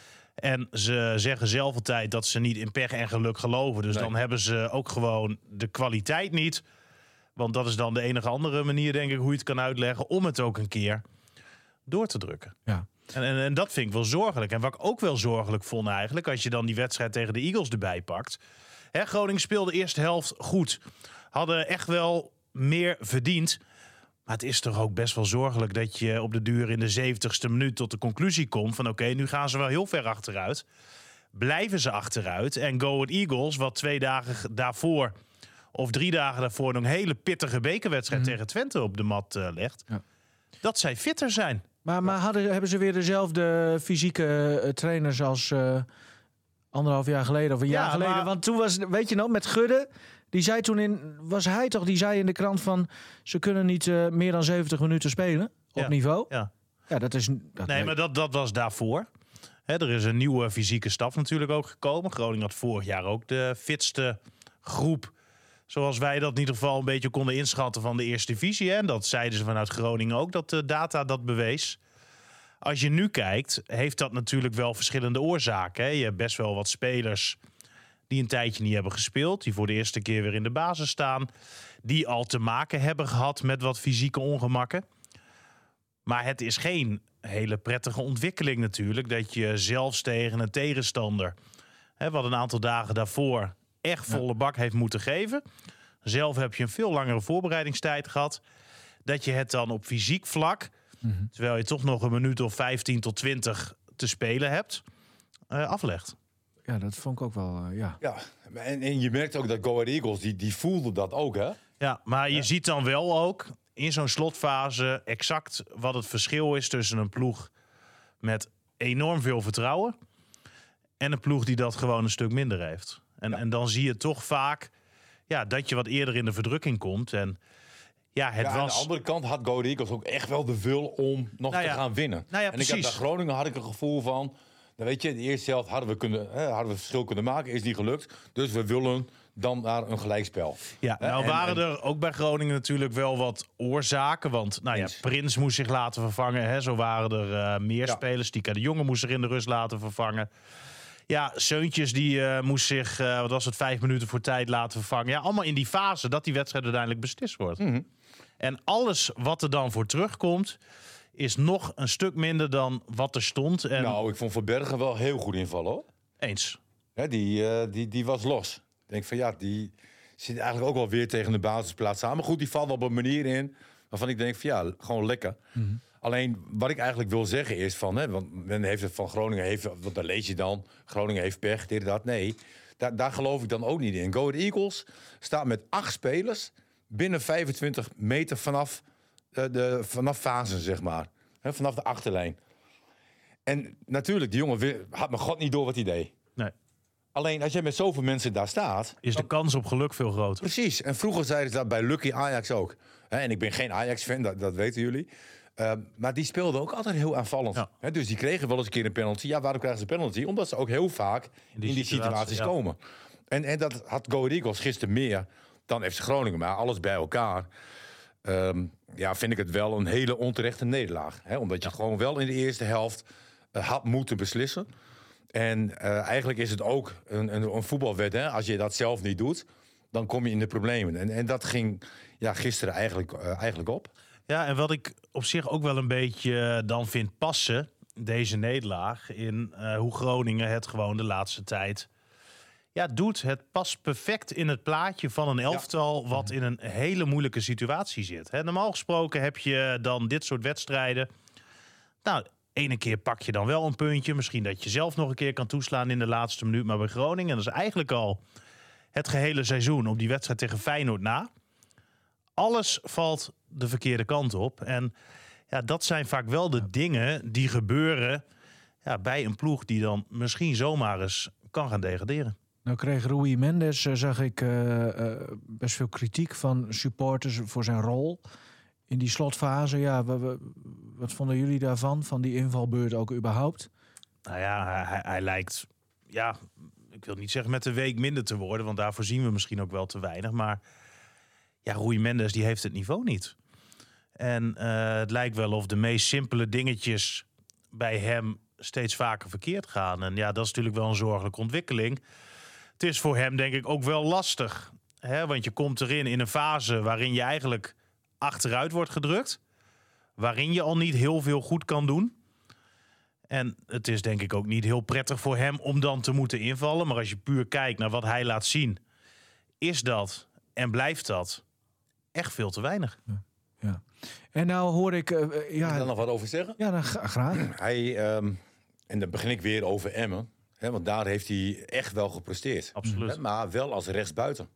D: En ze zeggen zelf altijd dat ze niet in pech en geluk geloven. Dus nee. dan hebben ze ook gewoon de kwaliteit niet. Want dat is dan de enige andere manier, denk ik, hoe je het kan uitleggen, om het ook een keer door te drukken.
B: Ja.
D: En, en, en dat vind ik wel zorgelijk. En wat ik ook wel zorgelijk vond eigenlijk, als je dan die wedstrijd tegen de Eagles erbij pakt. Hè, Groningen speelde de eerste helft goed. Hadden echt wel meer verdiend. Maar het is toch ook best wel zorgelijk dat je op de duur in de zeventigste minuut tot de conclusie komt van oké, okay, nu gaan ze wel heel ver achteruit. Blijven ze achteruit. En Go Ahead Eagles, wat twee dagen daarvoor of drie dagen daarvoor nog een hele pittige bekerwedstrijd mm. tegen Twente op de mat uh, legt. Ja. Dat zij fitter zijn.
B: Maar, maar hadden, hebben ze weer dezelfde fysieke uh, trainers als uh, anderhalf jaar geleden of een jaar ja, geleden? Maar... Want toen was, weet je nog, met Gudde, die zei toen in, was hij toch, die zei in de krant van, ze kunnen niet uh, meer dan zeventig minuten spelen op
D: ja.
B: niveau.
D: Ja,
B: ja dat is. Dat
D: nee, maar dat, dat was daarvoor. Hè, er is een nieuwe fysieke staf natuurlijk ook gekomen. Groningen had vorig jaar ook de fitste groep, zoals wij dat in ieder geval een beetje konden inschatten van de Eerste Divisie. En dat zeiden ze vanuit Groningen ook, dat de data dat bewees. Als je nu kijkt, heeft dat natuurlijk wel verschillende oorzaken. Hè? Je hebt best wel wat spelers die een tijdje niet hebben gespeeld, die voor de eerste keer weer in de basis staan, die al te maken hebben gehad met wat fysieke ongemakken. Maar het is geen hele prettige ontwikkeling natuurlijk, dat je zelfs tegen een tegenstander, hè, wat een aantal dagen daarvoor echt volle bak heeft moeten geven. Zelf heb je een veel langere voorbereidingstijd gehad. Dat je het dan op fysiek vlak, mm-hmm. terwijl je toch nog een minuut of vijftien tot twintig te spelen hebt, uh, aflegt.
B: Ja, dat vond ik ook wel, uh, ja.
C: Ja, en, en je merkt ook dat Go Ahead Eagles, die, die voelden dat ook, hè?
D: Ja, maar je
C: ja.
D: ziet dan wel ook in zo'n slotfase exact wat het verschil is tussen een ploeg met enorm veel vertrouwen en een ploeg die dat gewoon een stuk minder heeft. En, ja. en dan zie je toch vaak ja, dat je wat eerder in de verdrukking komt. En ja, het
C: ja,
D: was...
C: aan de andere kant had Go Ahead Eagles ook echt wel de wil om nog nou ja, te gaan winnen.
D: Nou ja,
C: en ik heb bij Groningen had ik een gevoel van, nou weet je, de eerste helft hadden we kunnen, hè, hadden we verschil kunnen maken, is niet gelukt. Dus we willen dan naar een gelijkspel.
D: Ja, nou en, waren en, er ook bij Groningen natuurlijk wel wat oorzaken. Want nou ja, Prins moest zich laten vervangen. Hè. Zo waren er uh, meer ja. spelers. Tika de Jonge moest zich in de rust laten vervangen. Ja, Seuntjes die uh, moest zich, uh, wat was het, vijf minuten voor tijd laten vervangen. Ja, allemaal in die fase dat die wedstrijd uiteindelijk beslist wordt.
C: Mm-hmm.
D: En alles wat er dan voor terugkomt, is nog een stuk minder dan wat er stond. En...
C: Nou, ik vond Van Bergen wel heel goed invallen, hoor.
D: Eens.
C: Ja, die, uh, die, die was los. Ik denk van ja, die zit eigenlijk ook wel weer tegen de basisplaats aan. Maar goed, die valt wel op een manier in waarvan ik denk van ja, gewoon lekker.
B: Mm-hmm.
C: Alleen wat ik eigenlijk wil zeggen is van, hè, want men heeft het van Groningen, heeft, want dan lees je dan, Groningen heeft pech, dit en dat. Nee, daar, daar geloof ik dan ook niet in. Go Ahead Eagles staat met acht spelers binnen vijfentwintig meter vanaf de, de vanaf fasen, zeg maar. Hè, vanaf de achterlijn. En natuurlijk, die jongen had me god niet door wat hij deed.
D: Nee.
C: Alleen als jij met zoveel mensen daar staat...
D: is de kans op geluk veel groter.
C: Precies. En vroeger zeiden ze dat bij Lucky Ajax ook. Hè, en ik ben geen Ajax-fan, dat, dat weten jullie. Uh, maar die speelden ook altijd heel aanvallend.
D: Ja.
C: Hè, dus die kregen wel eens een keer een penalty. Ja, waarom krijgen ze een penalty? Omdat ze ook heel vaak in die, in die situatie, situaties ja. komen. En, en dat had Go Ahead Eagles gisteren meer dan F C Groningen. Maar alles bij elkaar... Um, ja, vind ik het wel een hele onterechte nederlaag. Hè? Omdat je ja. gewoon wel in de eerste helft uh, had moeten beslissen. En uh, eigenlijk is het ook een, een, een voetbalwet. Hè? Als je dat zelf niet doet, dan kom je in de problemen. En, en dat ging ja, gisteren eigenlijk, uh, eigenlijk op.
D: Ja, en wat ik op zich ook wel een beetje dan vind passen, deze nederlaag, in uh, hoe Groningen het gewoon de laatste tijd ja, doet. Het past perfect in het plaatje van een elftal ja. wat in een hele moeilijke situatie zit. He, normaal gesproken heb je dan dit soort wedstrijden. Nou, ene keer pak je dan wel een puntje. Misschien dat je zelf nog een keer kan toeslaan in de laatste minuut. Maar bij Groningen, dat is eigenlijk al het gehele seizoen op die wedstrijd tegen Feyenoord na. Alles valt de verkeerde kant op. En ja, dat zijn vaak wel de dingen die gebeuren ja, bij een ploeg die dan misschien zomaar eens kan gaan degraderen.
B: Nou kreeg Rui Mendes, uh, zag ik, uh, uh, best veel kritiek van supporters voor zijn rol in die slotfase. Ja, we, we, wat vonden jullie daarvan, van die invalbeurt ook überhaupt?
D: Nou ja, hij, hij lijkt, ja, ik wil niet zeggen met de week minder te worden, want daarvoor zien we misschien ook wel te weinig. Maar ja, Rui Mendes die heeft het niveau niet. En uh, het lijkt wel of de meest simpele dingetjes bij hem steeds vaker verkeerd gaan. En ja, dat is natuurlijk wel een zorgelijke ontwikkeling. Het is voor hem denk ik ook wel lastig. Hè? Want je komt erin in een fase waarin je eigenlijk achteruit wordt gedrukt. Waarin je al niet heel veel goed kan doen. En het is denk ik ook niet heel prettig voor hem om dan te moeten invallen. Maar als je puur kijkt naar wat hij laat zien, is dat en blijft dat echt veel te weinig.
B: Ja. Ja. En nou hoor ik... Uh, ja,
C: Kan je daar nog wat over zeggen?
B: Ja, dan graag.
C: Hij, um, en dan begin ik weer over Emmen. Hè, want daar heeft hij echt wel gepresteerd.
D: Absoluut.
C: Hè, maar wel als rechtsbuiten.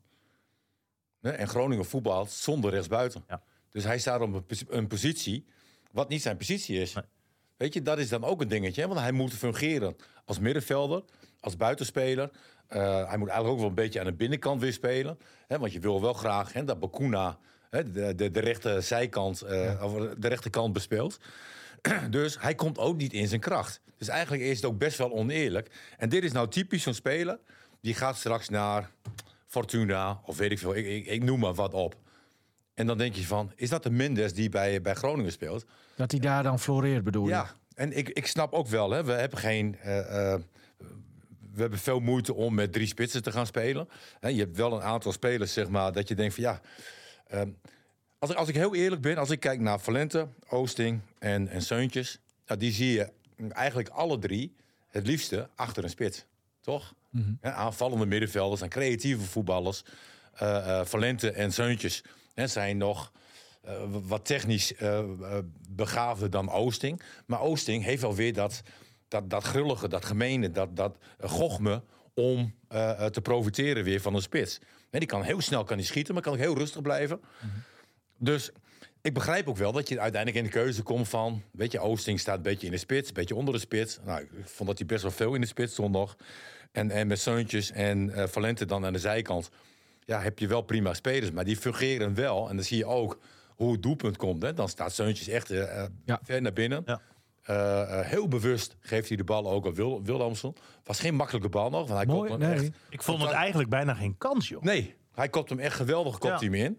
C: Hè, en Groningen voetbalt zonder rechtsbuiten.
D: Ja.
C: Dus hij staat op een, een positie wat niet zijn positie is.
D: Nee.
C: Weet je, dat is dan ook een dingetje. Hè, want hij moet fungeren als middenvelder, als buitenspeler. Uh, hij moet eigenlijk ook wel een beetje aan de binnenkant weer spelen. Hè, want je wil wel graag hè, dat Bakuna de, de, de rechte zijkant, uh, ja. of de rechterkant bespeelt. Dus hij komt ook niet in zijn kracht. Dus eigenlijk is het ook best wel oneerlijk. En dit is nou typisch zo'n speler. Die gaat straks naar Fortuna of weet ik veel. Ik, ik, ik noem maar wat op. En dan denk je van, is dat de Mendes die bij, bij Groningen speelt?
B: Dat hij daar dan floreert, bedoel je?
C: Ja, en ik, ik snap ook wel, hè, we hebben geen... Uh, uh, we hebben veel moeite om met drie spitsen te gaan spelen. He, je hebt wel een aantal spelers, zeg maar, dat je denkt van ja... Um, als, ik, als ik heel eerlijk ben, als ik kijk naar Valente, Oosting en, en Seuntjes... Nou, die zie je eigenlijk alle drie het liefste achter een spits. Toch? Mm-hmm. He, aanvallende middenvelders en creatieve voetballers. Uh, uh, Valente en Seuntjes he, zijn nog... Uh, wat technisch uh, uh, begaafder dan Oosting. Maar Oosting heeft alweer dat... Dat, dat grullige, dat gemene, dat, dat gochme om uh, te profiteren weer van een spits. Nee, die kan heel snel kan die schieten, maar kan ook heel rustig blijven. Mm-hmm. Dus ik begrijp ook wel dat je uiteindelijk in de keuze komt van... weet je, Oosting staat een beetje in de spits, een beetje onder de spits. Nou, ik vond dat hij best wel veel in de spits stond nog. En, en met Seuntjes en uh, Valente dan aan de zijkant... ja, heb je wel prima spelers, maar die fungeren wel. En dan zie je ook hoe het doelpunt komt. Hè. Dan staat Seuntjes echt uh, ja. ver naar binnen... Ja. Uh, uh, heel bewust geeft hij de bal ook aan Wil- Willemsen. Was geen makkelijke bal nog. Want hij
B: Mooi,
C: kopt
B: nee.
C: hem echt,
D: ik vond het eigenlijk bijna geen kans, joh.
C: Nee, hij kopt hem echt geweldig, kopt ja. hij hem in.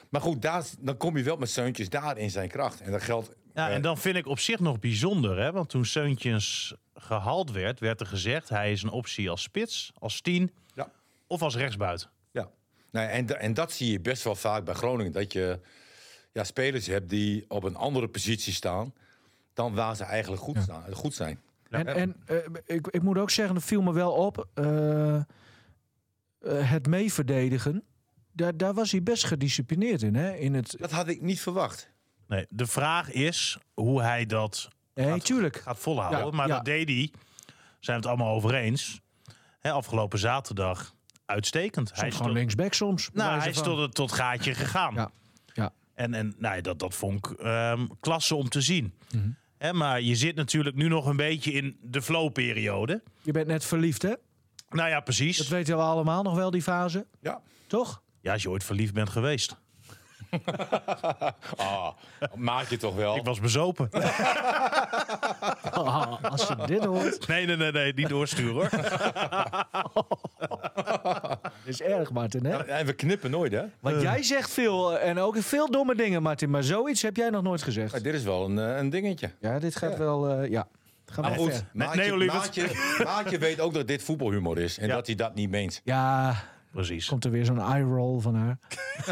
C: Maar goed, daar, dan kom je wel met Seuntjes daar in zijn kracht. En dat geldt...
D: Ja,
C: uh,
D: en dan vind ik op zich nog bijzonder, hè? Want toen Seuntjes gehaald werd, werd er gezegd... hij is een optie als spits, als tien
C: Ja.
D: of als rechtsbuiten.
C: Ja, nee, en, en dat zie je best wel vaak bij Groningen. Dat je ja, spelers hebt die op een andere positie staan... dan waar ze eigenlijk goed, staan, goed zijn.
B: En, en uh, ik, ik moet ook zeggen, dat viel me wel op... Uh, uh, het meeverdedigen, daar, daar was hij best gedisciplineerd in. Hè? in het...
C: Dat had ik niet verwacht.
D: Nee, de vraag is hoe hij dat
B: Nee,
D: gaat,
B: tuurlijk.
D: gaat volhouden.
B: Ja,
D: maar
B: ja.
D: dat deed hij, zijn we het allemaal over eens... Hè, afgelopen zaterdag uitstekend.
B: Soms
D: Hij is
B: gewoon
D: tot,
B: linksback soms. bij
D: nou,
B: wijze
D: hij is
B: van.
D: tot het tot gaatje gegaan.
B: Ja. Ja.
D: En, en nou, dat, dat vond ik um, klasse om te zien.
B: Mm-hmm.
D: Hè, maar je zit natuurlijk nu nog een beetje in de flow-periode.
B: Je bent net verliefd, hè?
D: Nou ja, precies.
B: Dat weten we allemaal nog wel, die fase.
C: Ja.
B: Toch?
D: Ja, als je ooit verliefd bent geweest.
C: Ah, maak je toch wel.
D: Ik was bezopen.
B: Oh, als je dit hoort.
D: Nee, nee, nee, nee, niet doorsturen hoor.
B: Dat is erg, Martin, hè?
C: En we knippen nooit, hè?
B: Want jij zegt veel en ook veel domme dingen, Martin. Maar zoiets heb jij nog nooit gezegd.
C: Maar dit is wel een, uh, een dingetje.
B: Ja, dit gaat wel... Uh, ja. Gaan we
C: Maar
B: ver.
C: goed,
D: Nee,
C: Maatje,
D: nee, Oliver.
C: Maatje, Maatje weet ook dat dit voetbalhumor is. En
D: Ja.
C: dat hij dat niet meent.
B: Ja,
D: Precies.
B: komt er weer zo'n eye-roll van haar.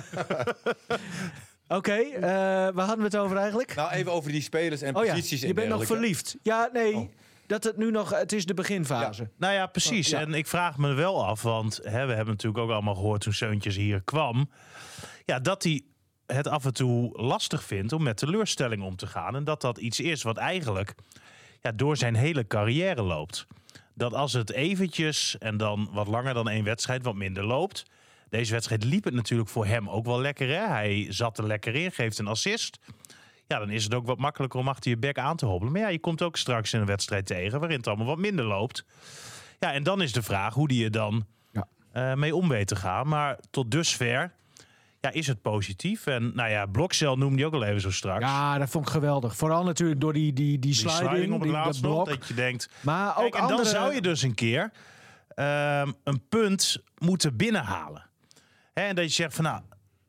B: Oké, okay, uh, waar hadden we het over eigenlijk?
C: Nou, even over die spelers en
B: Oh ja,
C: posities
B: je
C: en
B: bent nog
C: dergelijke.
B: verliefd. Ja, nee,
C: Oh.
B: dat het nu nog... Het is de beginfase.
D: Nou ja, precies.
B: Ja.
D: En ik vraag me wel af, want hè, we hebben natuurlijk ook allemaal gehoord toen Seuntjes hier kwam. Ja, dat hij het af en toe lastig vindt om met teleurstelling om te gaan. En dat dat iets is wat eigenlijk ja, door zijn hele carrière loopt. Dat als het eventjes en dan wat langer dan één wedstrijd wat minder loopt. Deze wedstrijd liep het natuurlijk voor hem ook wel lekker. Hè? Hij zat er lekker in, geeft een assist. Ja, dan is het ook wat makkelijker om achter je bek aan te hobbelen. Maar ja, je komt ook straks in een wedstrijd tegen waarin het allemaal wat minder loopt. Ja, en dan is de vraag hoe die er dan
B: Ja.
D: uh, mee om weet te gaan. Maar tot dusver ja, is het positief. En nou ja, Blokcel noemde je ook al even zo straks.
B: Ja, dat vond ik geweldig. Vooral natuurlijk door die, die, die,
D: Die
B: sliding,
D: sliding op het
B: die, dat
D: laatst nog,
B: blok.
D: dat je denkt...
B: Maar ook
D: Kijk, en
B: andere...
D: dan zou je dus een keer um, een punt moeten binnenhalen. Hè, en dat je zegt van nou,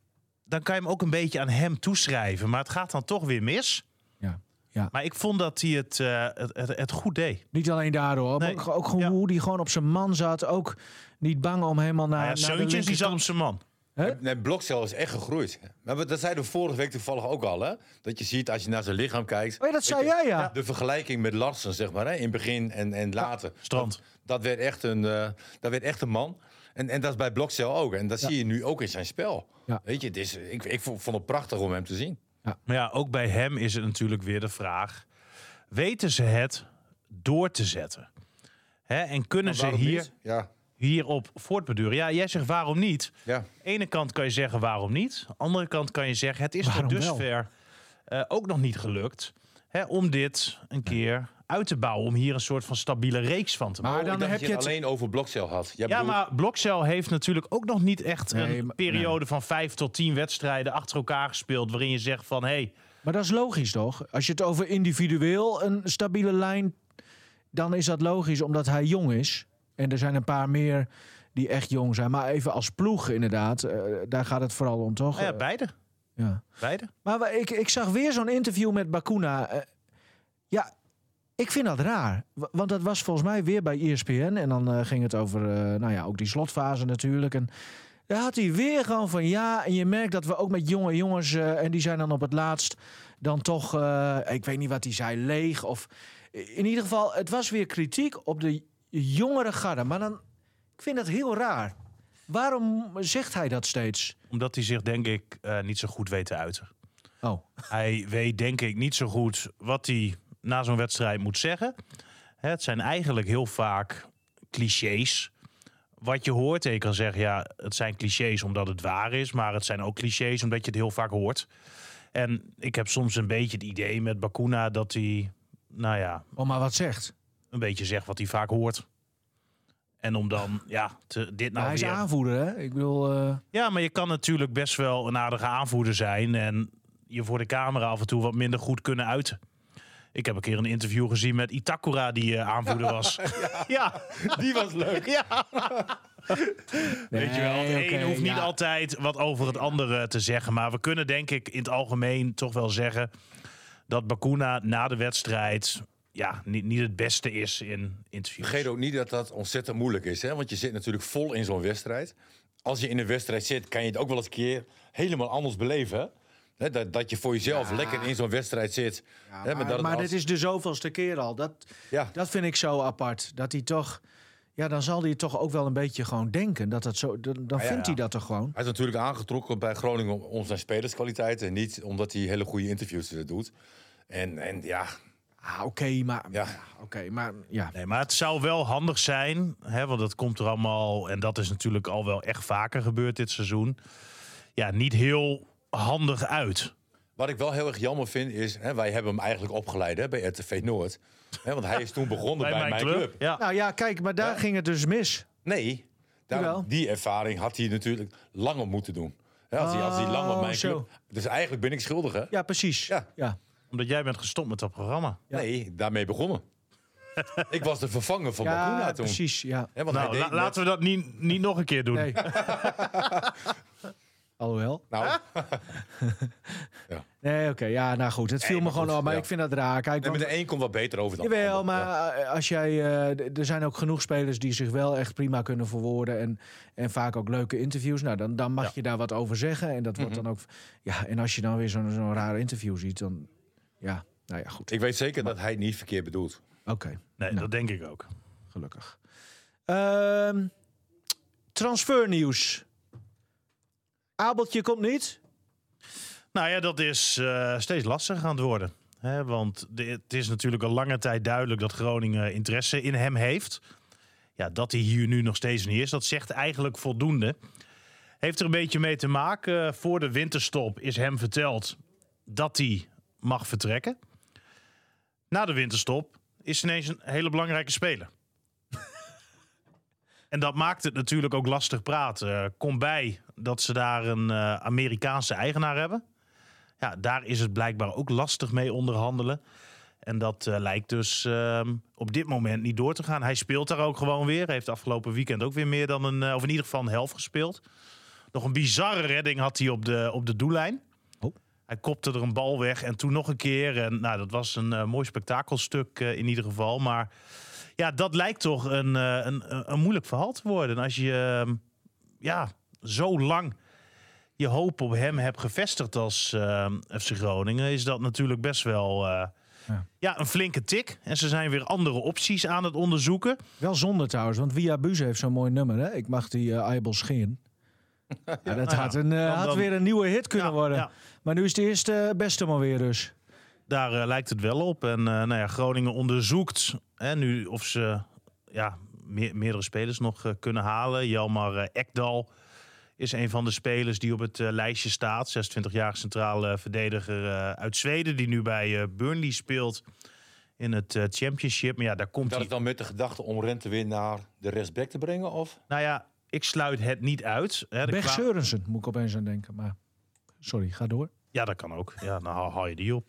D: dan kan je hem ook een beetje aan hem toeschrijven. Maar het gaat dan toch weer mis.
B: Ja, ja.
D: Maar ik vond dat hij het, uh, het, het, het goed deed.
B: Niet alleen daardoor,
D: Nee.
B: maar ook, ook gewoon
D: Ja.
B: hoe hij gewoon op zijn man zat. Ook niet bang om helemaal naar,
D: Nou ja,
B: naar de
D: Seuntjes die zat op
B: linkerkant.
D: zijn man.
B: Hè?
C: Nee, Blokcel is echt gegroeid. Maar we- dat zeiden we vorige week toevallig ook al. Hè? Dat je ziet als je naar zijn lichaam kijkt.
B: Oh ja, dat zei
C: weet je,
B: jij, ja.
C: De vergelijking met Larsen, zeg maar. Hè? In het begin en, en later.
D: Strand.
C: Dat, dat, werd echt een, uh, dat werd echt een man. En, en dat is bij Blokcel ook. En dat
B: Ja.
C: zie je nu ook in zijn spel.
B: Ja.
C: Weet je, het is, ik, ik vond het prachtig om hem te zien.
D: Maar ja, ook bij hem is het natuurlijk weer de vraag. Weten ze het door te zetten? Hè? En kunnen ze
C: Waarom
D: hier,
C: niet? Ja.
D: hierop voortbeduren? Ja, jij zegt waarom niet?
C: Ja.
D: Aan de ene kant kan je zeggen waarom niet. Aan de andere kant kan je zeggen het is tot
B: Waarom wel?
D: dusver uh, ook nog niet gelukt. Hè, om dit een keer uit te bouwen. Om hier een soort van stabiele reeks van te maken.
B: Maar
C: Oh,
B: dan
C: ik dacht
B: heb
C: dat
B: je
C: je
B: het...
C: het alleen over Blokcel had. Jij
D: Ja,
C: bedoelt-
D: maar Blokcel heeft natuurlijk ook nog niet echt
B: Nee,
D: een
B: maar-
D: periode van vijf tot tien wedstrijden achter elkaar gespeeld. Waarin je zegt van hé, hey,
B: Maar dat is logisch, toch? Als je het over individueel een stabiele lijn... dan is dat logisch, omdat hij jong is. En er zijn een paar meer die echt jong zijn. Maar even als ploeg, inderdaad. Uh, daar gaat het vooral om, toch?
D: nou ja, beide.
B: Ja.
D: beide.
B: Maar wa- ik, ik zag weer zo'n interview met Bakuna. Uh, ja, ik vind dat raar. W- Want dat was volgens mij weer bij E S P N. En dan uh, ging het over, uh, nou ja, ook die slotfase natuurlijk. En daar had hij weer gewoon van ja. En je merkt dat we ook met jonge jongens... Uh, en die zijn dan op het laatst dan toch... Uh, ik weet niet wat hij zei, leeg. Of in ieder geval, het was weer kritiek op de jongere garde. Maar dan, ik vind dat heel raar. Waarom zegt hij dat steeds?
D: Omdat hij zich denk ik uh, niet zo goed weet te uiten.
B: Oh,
D: Hij weet denk ik niet zo goed wat hij na zo'n wedstrijd moet zeggen. Hè, het zijn eigenlijk heel vaak clichés. Wat je hoort, en je kan zeggen, ja, het zijn clichés omdat het waar is. Maar het zijn ook clichés omdat je het heel vaak hoort. En ik heb soms een beetje het idee met Bakuna dat hij, nou ja,
B: oh maar wat zegt?
D: een beetje zegt wat hij vaak hoort. En om dan, ja, te, dit
B: Maar
D: nou
B: hij is
D: weer...
B: aanvoerder, hè? Ik bedoel... Uh...
D: Ja, maar je kan natuurlijk best wel een aardige aanvoerder zijn en je voor de camera af en toe wat minder goed kunnen uiten. Ik heb een keer een interview gezien met Itakura die uh, aanvoerder was.
C: Ja,
D: Ja,
C: die was leuk.
D: ja. Weet je wel, het
B: Nee,
D: een
B: oké,
D: hoeft niet
B: ja.
D: altijd wat over het andere te zeggen. Maar we kunnen denk ik in het algemeen toch wel zeggen dat Bacuna na de wedstrijd ja, niet, niet het beste is in interviews.
C: Vergeet ook niet dat dat ontzettend moeilijk is. Hè? Want je zit natuurlijk vol in zo'n wedstrijd. Als je in een wedstrijd zit, kan je het ook wel eens een keer helemaal anders beleven. Hè? Hè, dat, dat je voor jezelf
B: Ja.
C: lekker in zo'n wedstrijd zit.
B: Ja,
C: Hè,
B: maar
C: maar dat het
B: maar
C: als-
B: dit is de zoveelste keer al. Dat,
C: Ja.
B: dat vind ik zo apart. Dat hij toch... Ja, dan zal hij toch ook wel een beetje gewoon denken. Dat dat zo, dan dan
C: ja,
B: vindt
C: ja.
B: hij dat toch gewoon.
C: Hij is natuurlijk aangetrokken bij Groningen om zijn spelerskwaliteiten. En niet omdat hij hele goede interviews eh, doet. En, en ja,
B: Ah, oké, maar...
C: Ja.
B: Ja, oké, maar... Ja.
D: Nee, maar het zou wel handig zijn, hè, want dat komt er allemaal... en dat is natuurlijk al wel echt vaker gebeurd dit seizoen. Ja, niet heel handig uit.
C: wat ik wel heel erg jammer vind is... Hè, wij hebben hem eigenlijk opgeleid hè, bij R T V Noord. Hè, want hij is toen begonnen bij, mijn club.
D: Ja.
B: Nou ja, kijk, maar daar
C: Ja.
B: ging het dus mis.
C: Nee, daar,
B: Jawel.
C: die ervaring had hij natuurlijk langer moeten doen. Hè, als, hij, als hij lang op mijn
B: Oh, zo.
C: club... Dus eigenlijk ben ik schuldig, hè?
B: Ja, precies.
C: Ja.
B: ja.
D: Omdat jij bent gestopt met dat programma.
B: Ja.
C: Nee, daarmee begonnen. Ik was de vervanger van
B: Ja,
C: Bacuna toen.
B: precies, ja.
C: Hè, want
D: Nou,
C: hij
D: la-
C: deed net-
D: laten we dat niet, niet nog een keer doen.
B: Nee. Alhoewel.
C: Nou,
B: Nee, oké. Ja, nou goed. Het viel
C: Nee,
B: me
C: maar
B: gewoon
C: goed,
B: op. Maar
C: ja.
B: ik vind dat raar. Kijk,
C: nee, maar
B: want-
C: de een komt wat beter over dan de
B: Jawel,
C: ander. Ja.
B: maar eh, als jij, eh, d- er zijn ook genoeg spelers die zich wel echt prima kunnen verwoorden. En, en vaak ook leuke interviews. Nou, dan, dan mag
D: Ja.
B: je daar wat over zeggen. En dat wordt
C: Mhm.
B: dan ook... Ja, en als je dan weer zo'n zo'n raar interview ziet, dan... Ja, nou ja, goed.
C: Ik weet zeker dat hij het niet verkeerd bedoelt.
B: Oké,
D: Nee,
B: Nou.
D: dat denk ik ook.
B: gelukkig. Ehm transfernieuws. Abeltje komt niet.
D: Nou ja, dat is eh, steeds lastiger aan het worden. Hè, want de, het is natuurlijk al lange tijd duidelijk dat Groningen interesse in hem heeft. Ja, dat hij hier nu nog steeds niet is, dat zegt eigenlijk voldoende. Heeft er een beetje mee te maken. Voor de winterstop is hem verteld dat hij mag vertrekken. Na de winterstop is ineens een hele belangrijke speler. En dat maakt het natuurlijk ook lastig praten. Kom bij dat ze daar een eh, Amerikaanse eigenaar hebben. Ja, daar is het blijkbaar ook lastig mee onderhandelen. En dat eh, lijkt dus eh, op dit moment niet door te gaan. Hij speelt daar ook gewoon weer. Hij heeft afgelopen weekend ook weer meer dan een... Uh, of in ieder geval een helft gespeeld. Nog een bizarre redding had hij op de, op de doellijn.
B: Oh.
D: Hij kopte er een bal weg en toen nog een keer. En nou, dat was een uh, mooi spektakelstuk uh, in ieder geval. Maar ja, dat lijkt toch een, uh, een, een moeilijk verhaal te worden. En als je uh, ja, zo lang je hoop op hem hebt gevestigd als uh, F C Groningen, is dat natuurlijk best wel uh, ja. ja, een flinke tik. En ze zijn weer andere opties aan het onderzoeken.
B: Wel zonde trouwens, want Via Buze heeft zo'n mooi nummer. Hè? Ik mag die uh, Eibel scheen. Ja, dat
D: Nou ja,
B: had, een, uh,
D: dan-
B: had
D: dan-
B: weer een nieuwe hit kunnen
D: Ja,
B: worden.
D: ja.
B: Maar nu is de eerste beste maar weer dus.
D: Daar uh, lijkt het wel op. En uh, nou ja, Groningen onderzoekt hè, nu of ze ja, meer, meerdere spelers nog uh, kunnen halen. Jelmar uh, Ekdal is een van de spelers die op het uh, lijstje staat. zesentwintigjarige centrale verdediger uh, uit Zweden, die nu bij uh, Burnley speelt in het uh, Championship. Maar ja, daar komt
C: Dat
D: hij.
C: is dan met de gedachte om Rente weer naar de rechtsback te brengen? Of?
D: Nou ja, ik sluit het niet uit. Hè, de
B: Beg
D: kwa-
B: Seurensen moet ik opeens aan denken. Maar sorry, ga door.
D: Ja, dat kan ook. Ja, dan haal, haal je die op.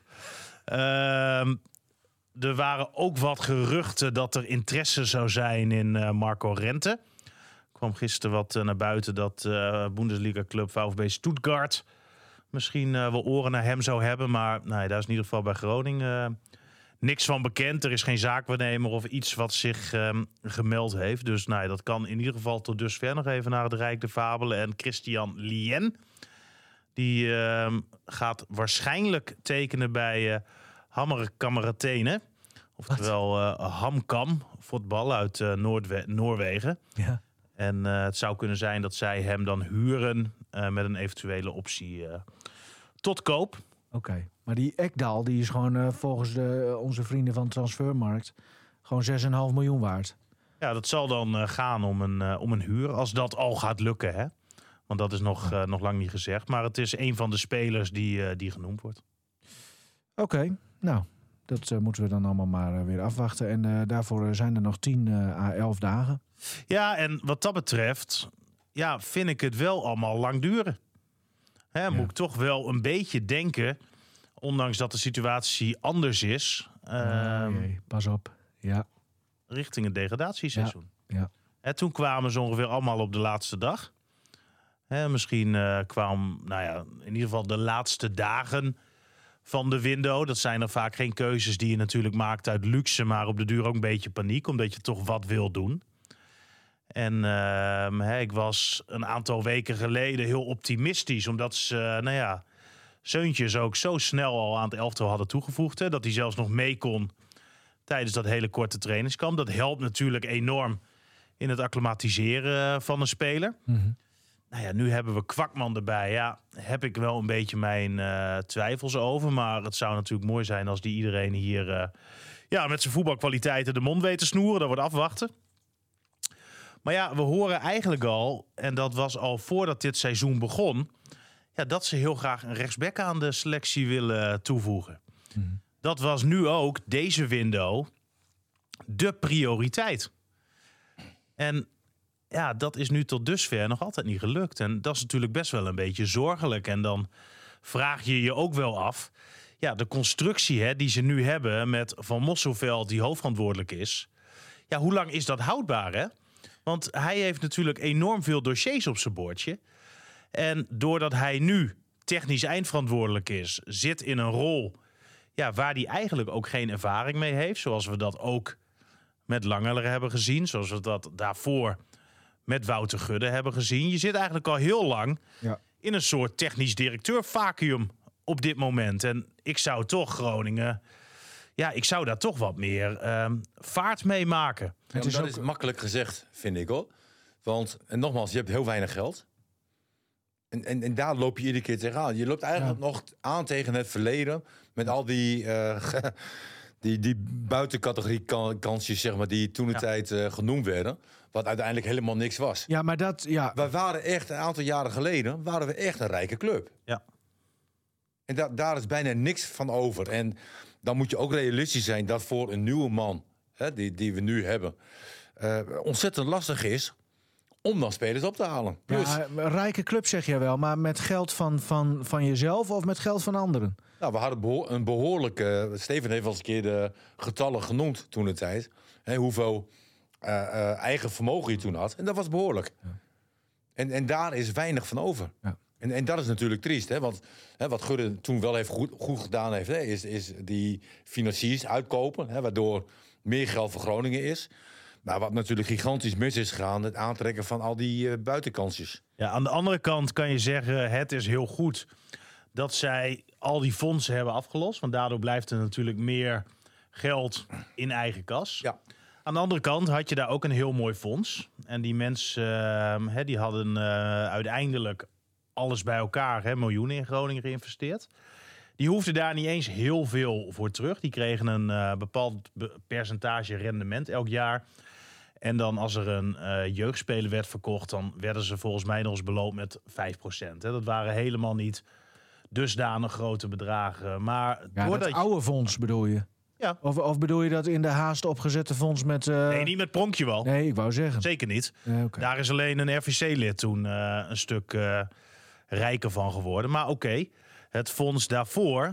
D: Ehm, er waren ook wat geruchten dat er interesse zou zijn in uh, Marco Rente. Kwam gisteren wat uh, naar buiten dat uh, Bundesliga-club VfB Stuttgart misschien uh, wel oren naar hem zou hebben. Maar nou ja, daar is in ieder geval bij Groningen uh, niks van bekend. Er is geen zaakwaarnemer of iets wat zich um, gemeld heeft. Dus nou ja, dat kan in ieder geval tot dusver nog even naar het Rijk de Fabelen. En Christian Lien, die uh, gaat waarschijnlijk tekenen bij uh, Hammer Kammeratene. Oftewel uh, Hamkam, voetbal uit uh, Noordwe- Noorwegen.
B: Ja.
D: En uh, het zou kunnen zijn dat zij hem dan huren uh, met een eventuele optie uh, tot koop.
B: Oké, okay. Maar die Ekdal die is gewoon uh, volgens de, onze vrienden van Transfermarkt gewoon zes komma vijf miljoen waard.
D: Ja, dat zal dan uh, gaan om een, uh, om een huur, als dat al gaat lukken, hè? Want dat is nog, uh, nog lang niet gezegd. Maar het is een van de spelers die, uh, die genoemd wordt.
B: Oké, okay. Nou, dat uh, moeten we dan allemaal maar uh, weer afwachten. En uh, daarvoor uh, zijn er nog tien uh, à elf dagen.
D: Ja, en wat dat betreft, ja, vind ik het wel allemaal lang duren. Hè,
B: Ja.
D: moet ik toch wel een beetje denken, ondanks dat de situatie anders is, uh,
B: Oh, jee, pas op. Ja.
D: richting het degradatieseizoen.
B: Ja.
D: Hè, toen kwamen ze ongeveer allemaal op de laatste dag. Hè, misschien uh, kwam, nou ja, in ieder geval de laatste dagen van de window. Dat zijn er vaak geen keuzes die je natuurlijk maakt uit luxe, maar op de duur ook een beetje paniek, omdat je toch wat wil doen. En uh, hè, ik was een aantal weken geleden heel optimistisch, omdat ze, uh, nou ja, Seuntjes ook zo snel al aan het elftal hadden toegevoegd, hè, dat hij zelfs nog mee kon tijdens dat hele korte trainingskamp. Dat helpt natuurlijk enorm in het acclimatiseren van een speler.
B: Mm-hmm.
D: Nou ja, nu hebben we Kwakman erbij. Ja, heb ik wel een beetje mijn uh, twijfels over. Maar het zou natuurlijk mooi zijn als die iedereen hier uh, ja, met zijn voetbalkwaliteiten de mond weet te snoeren. Dat wordt afwachten. Maar ja, we horen eigenlijk al, en dat was al voordat dit seizoen begon, ja, dat ze heel graag een rechtsback aan de selectie willen toevoegen. Mm-hmm. Dat was nu ook, deze window, de prioriteit. En ja, dat is nu tot dusver nog altijd niet gelukt. En dat is natuurlijk best wel een beetje zorgelijk. En dan vraag je je ook wel af, ja, de constructie hè, die ze nu hebben met Van Mosselveld, die hoofdverantwoordelijk is, ja, hoe lang is dat houdbaar, hè? Want hij heeft natuurlijk enorm veel dossiers op zijn bordje. En doordat hij nu technisch eindverantwoordelijk is, zit in een rol ja, waar hij eigenlijk ook geen ervaring mee heeft. Zoals we dat ook met Langeler hebben gezien. Zoals we dat daarvoor met Wouter Gudde hebben gezien. Je zit eigenlijk al heel lang ja. in een soort technisch directeur vacuüm op dit moment. En ik zou toch Groningen, ja, ik zou daar toch wat meer um, vaart mee maken.
C: Ja,
B: het is
C: dat
B: ook...
C: is makkelijk gezegd, vind ik hoor. Want, en nogmaals, je hebt heel weinig geld. En, en, en daar loop je iedere keer tegenaan. Je loopt eigenlijk ja. nog aan tegen het verleden. Met al die, uh, die, die buitencategorie kansjes, zeg maar, die toen de ja. tijd uh, genoemd werden. Wat uiteindelijk helemaal niks was.
B: Ja, maar dat, ja.
C: We waren echt, een aantal jaren geleden, waren we echt een rijke club.
D: Ja.
C: En da- daar is bijna niks van over. En dan moet je ook realistisch zijn dat voor een nieuwe man, hè, die, die we nu hebben, uh, ontzettend lastig is om dan spelers op te halen. Plus,
B: ja, een rijke club zeg je wel, maar met geld van, van, van jezelf of met geld van anderen?
C: Nou, we hadden beho- een behoorlijke... Steven heeft wel eens een keer de getallen genoemd toen de tijd. Hè, hoeveel uh, uh, eigen vermogen je toen had. En dat was behoorlijk. Ja. En, en daar is weinig van over. Ja. En, en dat is natuurlijk triest. Hè, want hè, wat Gudde toen wel heeft goed, goed gedaan heeft, hè, is, is die financiers uitkopen. Hè, waardoor meer geld voor Groningen is. Maar wat natuurlijk gigantisch mis is gegaan, het aantrekken van al die uh, buitenkansjes.
D: Ja, aan de andere kant kan je zeggen, het is heel goed dat zij al die fondsen hebben afgelost. Want daardoor blijft er natuurlijk meer geld in eigen kas.
C: Ja.
D: Aan de andere kant had je daar ook een heel mooi fonds. En die mensen uh, he, die hadden uh, uiteindelijk alles bij elkaar, he, miljoenen in Groningen geïnvesteerd. Die hoefden daar niet eens heel veel voor terug. Die kregen een uh, bepaald be- percentage rendement elk jaar. En dan als er een uh, jeugdspeler werd verkocht, dan werden ze volgens mij nog eens beloond met vijf procent. Hè. Dat waren helemaal niet dusdanig grote bedragen. Maar
B: ja, dat
D: je...
B: oude fonds bedoel je?
D: Ja.
B: Of, of bedoel je dat in de haast opgezette fonds met... Uh...
D: Nee, niet met Pronkje wel.
B: Nee, ik wou zeggen.
D: Zeker niet.
B: Nee, okay.
D: Daar is alleen een R V C-lid toen uh, een stuk uh, rijker van geworden. Maar oké, okay, het fonds daarvoor,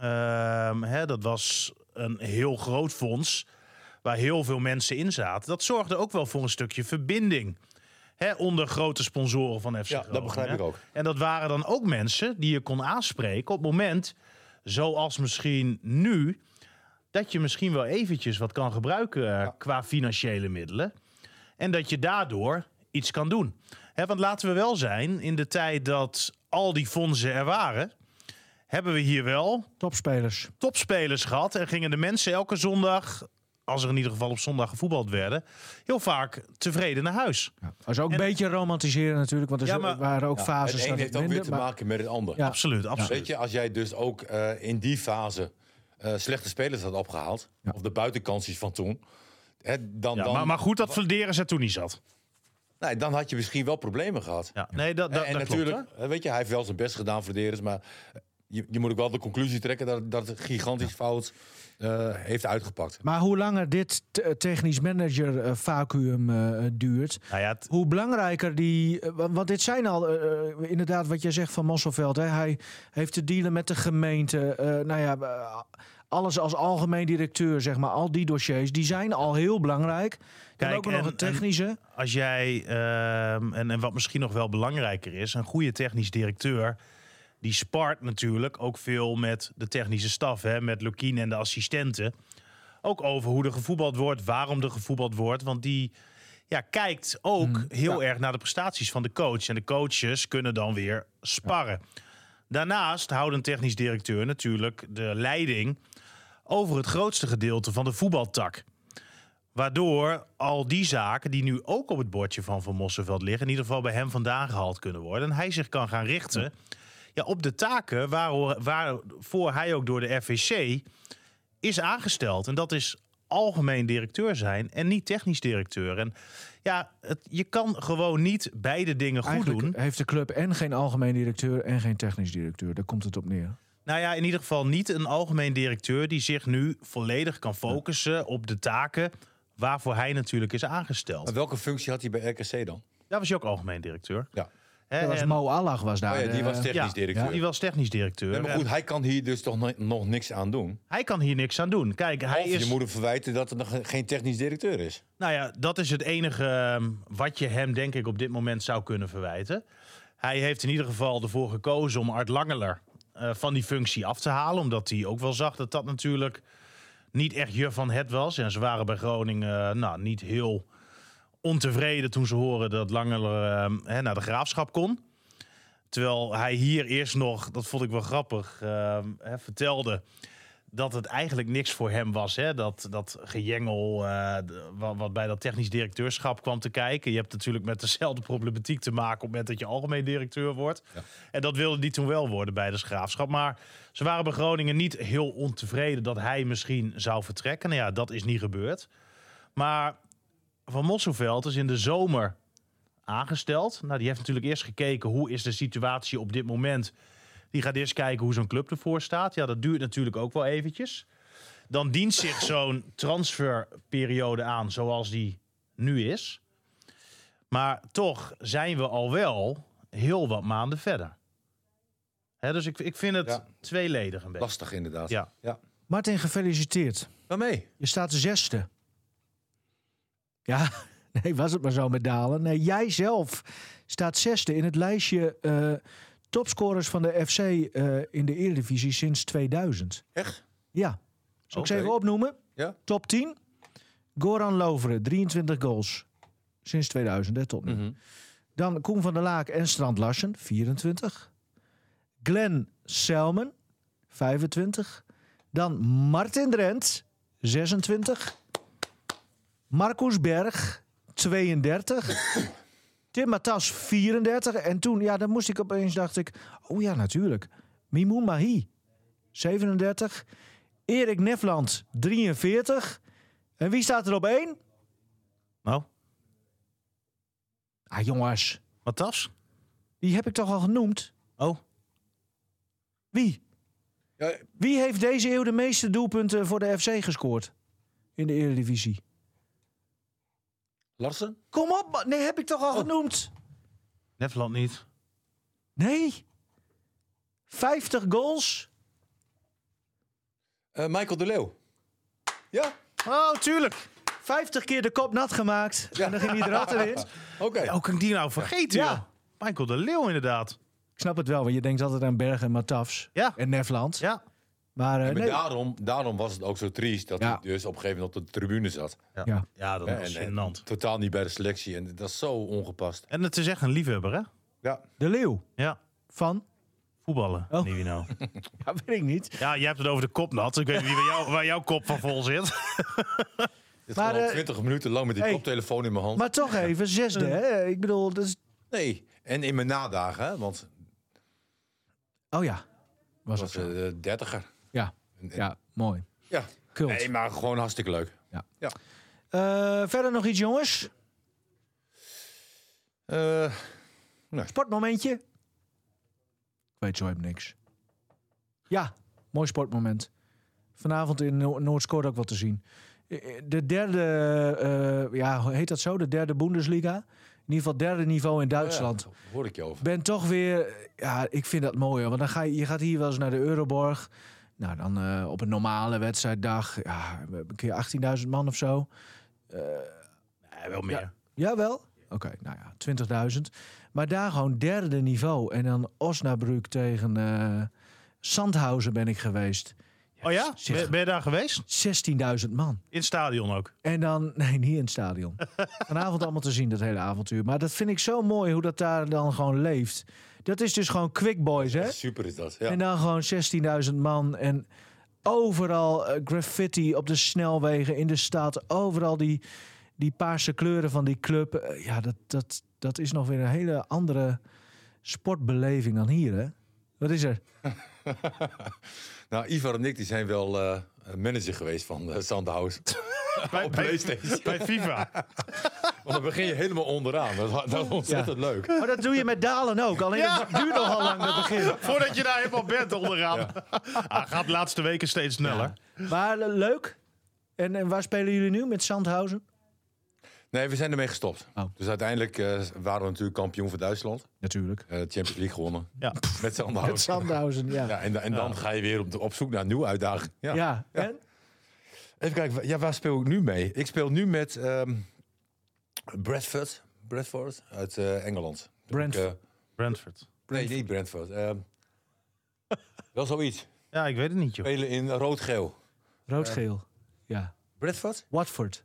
D: ja. uh, hè, dat was een heel groot fonds waar heel veel mensen in zaten. Dat zorgde ook wel voor een stukje verbinding. Hè, onder grote sponsoren van F C
C: Ja,
D: Groningen.
C: dat begrijp ik ook.
D: En dat waren dan ook mensen die je kon aanspreken op het moment, zoals misschien nu, dat je misschien wel eventjes wat kan gebruiken uh, ja. qua financiële middelen. En dat je daardoor iets kan doen. Hè, want laten we wel zijn, in de tijd dat al die fondsen er waren, hebben we hier wel
B: topspelers.
D: topspelers gehad. En gingen de mensen elke zondag, als er in ieder geval op zondag gevoetbald werden, heel vaak tevreden naar huis.
B: Ja, dat is ook
D: en,
B: een beetje romantiseren natuurlijk, want er ja, maar, waren ook
C: ja,
B: fases.
C: Het een heeft ook
B: minder,
C: weer te
B: maar...
C: maken met het ander.
B: Ja.
D: Absoluut, absoluut.
C: Weet je, als jij dus ook uh, in die fase uh, slechte spelers had opgehaald, ja. of de buitenkansjes van toen, hè, dan,
D: ja,
C: dan...
D: Maar, maar goed dat Vladeris er toen niet zat.
C: Nee, dan had je misschien wel problemen gehad.
D: Ja, nee, dat, dat,
C: en
D: dat
C: natuurlijk,
D: klopt,
C: weet je, hij heeft wel zijn best gedaan voor Vladeris, maar je, je moet ook wel de conclusie trekken dat, dat het gigantisch ja. fout uh, heeft uitgepakt.
B: Maar hoe langer dit t- technisch manager uh, vacuüm uh, duurt,
D: nou ja, t-
B: hoe belangrijker die... Uh, want dit zijn al uh, inderdaad wat jij zegt van Mosselveld. Hè? Hij heeft te dealen met de gemeente. Uh, nou ja, uh, alles als algemeen directeur, zeg maar, al die dossiers, die zijn al heel belangrijk. Dan
D: Kijk,
B: ook nog
D: en-
B: het technische.
D: Als jij, ehm, en, en wat misschien nog wel belangrijker is, een goede technisch directeur, die spart natuurlijk ook veel met de technische staf, hè, met Lukien en de assistenten. Ook over hoe er gevoetbald wordt, waarom er gevoetbald wordt. Want die ja, kijkt ook
B: Mm,
D: heel
B: ja.
D: erg naar de prestaties van de coach. En de coaches kunnen dan weer sparren. Daarnaast houdt een technisch directeur natuurlijk de leiding over het grootste gedeelte van de voetbaltak. Waardoor al die zaken die nu ook op het bordje van Van Mosselveld liggen, in ieder geval bij hem vandaan gehaald kunnen worden. En hij zich kan gaan richten ja, op de taken waar, waarvoor hij ook door de F V C is aangesteld. En dat is algemeen directeur zijn en niet technisch directeur. En ja, het, je kan gewoon niet beide dingen goed
B: Eigenlijk
D: doen.
B: heeft de club en geen algemeen directeur en geen technisch directeur. Daar komt het op neer.
D: Nou ja, in ieder geval niet een algemeen directeur die zich nu volledig kan focussen op de taken waarvoor hij natuurlijk is aangesteld.
C: Maar welke functie had hij bij R K C dan?
D: Daar was hij ook algemeen directeur.
C: Ja.
D: Hè,
B: Dat was
D: en-
B: Mo Allah was daar.
C: Oh ja, die
B: de-
C: was technisch
D: ja,
C: directeur.
D: die was technisch directeur.
C: Nee, maar goed,
D: En
C: hij kan hier dus toch no- nog niks aan doen.
D: hij kan hier niks aan doen. Kijk, hij
C: Of
D: is.
C: je moet hem verwijten dat er nog geen technisch directeur is.
D: Nou ja, dat is het enige ehm, wat je hem denk ik op dit moment zou kunnen verwijten. Hij heeft in ieder geval ervoor gekozen om Art Langeler eh, van die functie af te halen. Omdat hij ook wel zag dat dat natuurlijk niet echt je van het was. En ze waren bij Groningen eh, nou, niet heel ontevreden toen ze horen dat Langeler ehm, hè, naar de Graafschap kon. Terwijl hij hier eerst nog, dat vond ik wel grappig, ehm, hè, vertelde dat het eigenlijk niks voor hem was. Hè? Dat, dat gejengel eh, de- wat, wat bij dat technisch directeurschap kwam te kijken. Je hebt natuurlijk met dezelfde problematiek te maken op het moment dat je algemeen directeur wordt.
C: Ja.
D: En dat wilde die toen wel worden bij de Graafschap. Maar ze waren bij Groningen niet heel ontevreden dat hij misschien zou vertrekken. Nou ja, dat is niet gebeurd. Maar Van Mosselveld is in de zomer aangesteld. Nou, die heeft natuurlijk eerst gekeken hoe is de situatie op dit moment. Die gaat eerst kijken hoe zo'n club ervoor staat. Ja, dat duurt natuurlijk ook wel eventjes. Dan dient zich zo'n transferperiode aan zoals die nu is. Maar toch zijn we al wel heel wat maanden verder. Hè, dus ik, ik vind het
C: Ja.
D: tweeledig een beetje.
C: Lastig inderdaad.
D: Ja.
C: ja.
B: Martin, gefeliciteerd.
C: Waarmee?
B: Je staat de zesde. Ja, nee, was het maar zo met Dalen. Nee, jij zelf staat zesde in het lijstje eh, topscorers van de F C eh, in de Eredivisie sinds tweeduizend.
C: Echt?
B: Ja. Zal ik ze
C: Oké.
B: even opnoemen?
C: Ja.
B: Top tien. Goran Loveren, drieëntwintig goals. Sinds tweeduizend, hè, tot nu.
C: Mhm.
B: Dan Koen van der Laak en Strand Larsen, vierentwintig. Glenn Selman, vijfentwintig. Dan Martin Drent, zesentwintig. Marcus Berg, tweeëndertig. Tim Matas, vierendertig. En toen, ja, dan moest ik opeens, dacht ik... Oh ja, natuurlijk. Mimoun Mahi, zevenendertig. Erik Nefland, drieënveertig. En wie staat er op één?
D: Nou,
B: Ah, jongens.
D: wat tas?
B: Die heb ik toch al genoemd?
D: Oh,
B: Wie?
C: Ja,
B: Wie heeft deze eeuw de meeste doelpunten voor de F C gescoord? In de Eredivisie.
C: Larsen?
B: Kom op, man. Nee, heb ik toch al genoemd?
D: Nefland niet.
B: Nee. vijftig goals.
C: Eh, Michael de Leeuw. Ja?
B: Oh, tuurlijk. vijftig keer de kop nat gemaakt.
C: Ja.
B: En dan ging hij er altijd in.
C: Oké.
D: Hoe kan ik die nou vergeten?
B: Ja.
D: joh? Michael de Leeuw inderdaad.
B: Ik snap het wel, want je denkt altijd aan Berg en Matafs.
D: Ja.
B: En Nefland.
D: Ja.
B: Maar, eh,
C: En
B: nee.
C: daarom, daarom was het ook zo triest dat
B: Ja.
C: hij dus op een gegeven moment op de tribune zat.
D: Ja,
B: Ja.
D: ja dat
C: Hè,
D: was
C: en, en
D: gênant.
C: totaal niet bij de selectie. En dat is zo ongepast.
D: En het is echt een liefhebber, hè?
C: Ja.
B: De Leeuw.
D: Ja.
B: Van?
D: Voetballen,
B: Oh.
D: Nivino. nou.
B: Ja, weet ik niet.
D: Ja, jij hebt het over de kop nat. Ik weet niet waar, jou, waar jouw kop van vol zit.
C: Dit
B: Maar,
C: maar,
B: eh,
C: twintig minuten lang met die
B: hey.
C: koptelefoon in mijn hand.
B: Maar toch even, zesde. Hè? Ik bedoel, dat is...
C: Nee, en in mijn nadagen, hè, want
B: Oh ja. Was
C: het
B: het
C: was
B: zo.
C: uh, dertiger.
B: Ja.
C: En- en-
B: Ja, mooi.
C: ja.
B: Kult.
C: Nee, maar gewoon hartstikke leuk.
B: Eh, verder nog iets, jongens?
C: Eh,
B: Sportmomentje? Ik weet zo even niks. Ja, mooi sportmoment. Vanavond in No- Noord-Scoort ook wat te zien. Eh, De derde, eh, ja, hoe heet dat zo? De derde Bundesliga. In ieder geval derde niveau in Duitsland.
C: Oh ja, daar hoor ik je over.
B: Ben toch weer, ja, ik vind dat mooi. hoor. Want dan ga je, je gaat hier wel eens naar de Euroborg. Nou, dan uh, op een normale wedstrijddag, ja, een keer achttienduizend man of zo. Uh,
D: nee, wel meer.
B: Ja, jawel? Oké, okay, nou ja, twintigduizend. Maar daar gewoon derde niveau. En dan Osnabrück tegen uh, Sandhausen ben ik geweest. Ja,
D: oh ja? Zeg, ben, ben je daar geweest?
B: zestienduizend man.
D: In het stadion ook?
B: En dan, nee, niet in het stadion. Vanavond allemaal te zien, dat hele avontuur. Maar dat vind ik zo mooi, hoe dat daar dan gewoon leeft. Dat is dus gewoon Quick Boys, hè?
C: Super is dat, ja.
B: En dan gewoon zestienduizend man. En overal uh, graffiti op de snelwegen in de stad. Overal die, die paarse kleuren van die club. Uh, ja, dat, dat, dat is nog weer een hele andere sportbeleving dan hier, hè? Wat is er?
C: Nou, Ivar en ik die zijn wel uh, manager geweest van uh, Sandhausen.
D: Bij,
C: op PlayStation.
D: Bij FIFA.
C: Want dan begin je helemaal onderaan. Dat, dat is ontzettend ja. leuk.
B: Maar dat doe je met Dalen ook. Alleen ja. Het duurt nogal lang dat begin.
D: Voordat je daar helemaal bent onderaan. Ja. Ah, gaat de laatste weken steeds sneller.
B: Ja. Maar uh, leuk. En, en waar spelen jullie nu met Sandhausen?
C: Nee, we zijn ermee gestopt.
B: Oh.
C: Dus uiteindelijk uh, waren we natuurlijk kampioen van Duitsland.
B: Natuurlijk.
C: Uh, Champions League gewonnen.
D: Ja.
C: Met Sandhausen.
B: Met Sandhausen, ja.
C: ja en, en dan ja. ga je weer op, op zoek naar een nieuwe uitdaging. Ja.
B: ja. ja. En?
C: Even kijken, ja, waar speel ik nu mee? Ik speel nu met um, Bradford, Bradford uit uh, Engeland.
B: Brentford.
C: Ik, uh,
D: Brentford.
C: Nee, niet Brentford. Uh, wel zoiets.
D: Ja, ik weet het niet, joh.
C: Spelen in rood-geel.
B: Rood-geel, uh, ja.
C: Bradford?
B: Watford.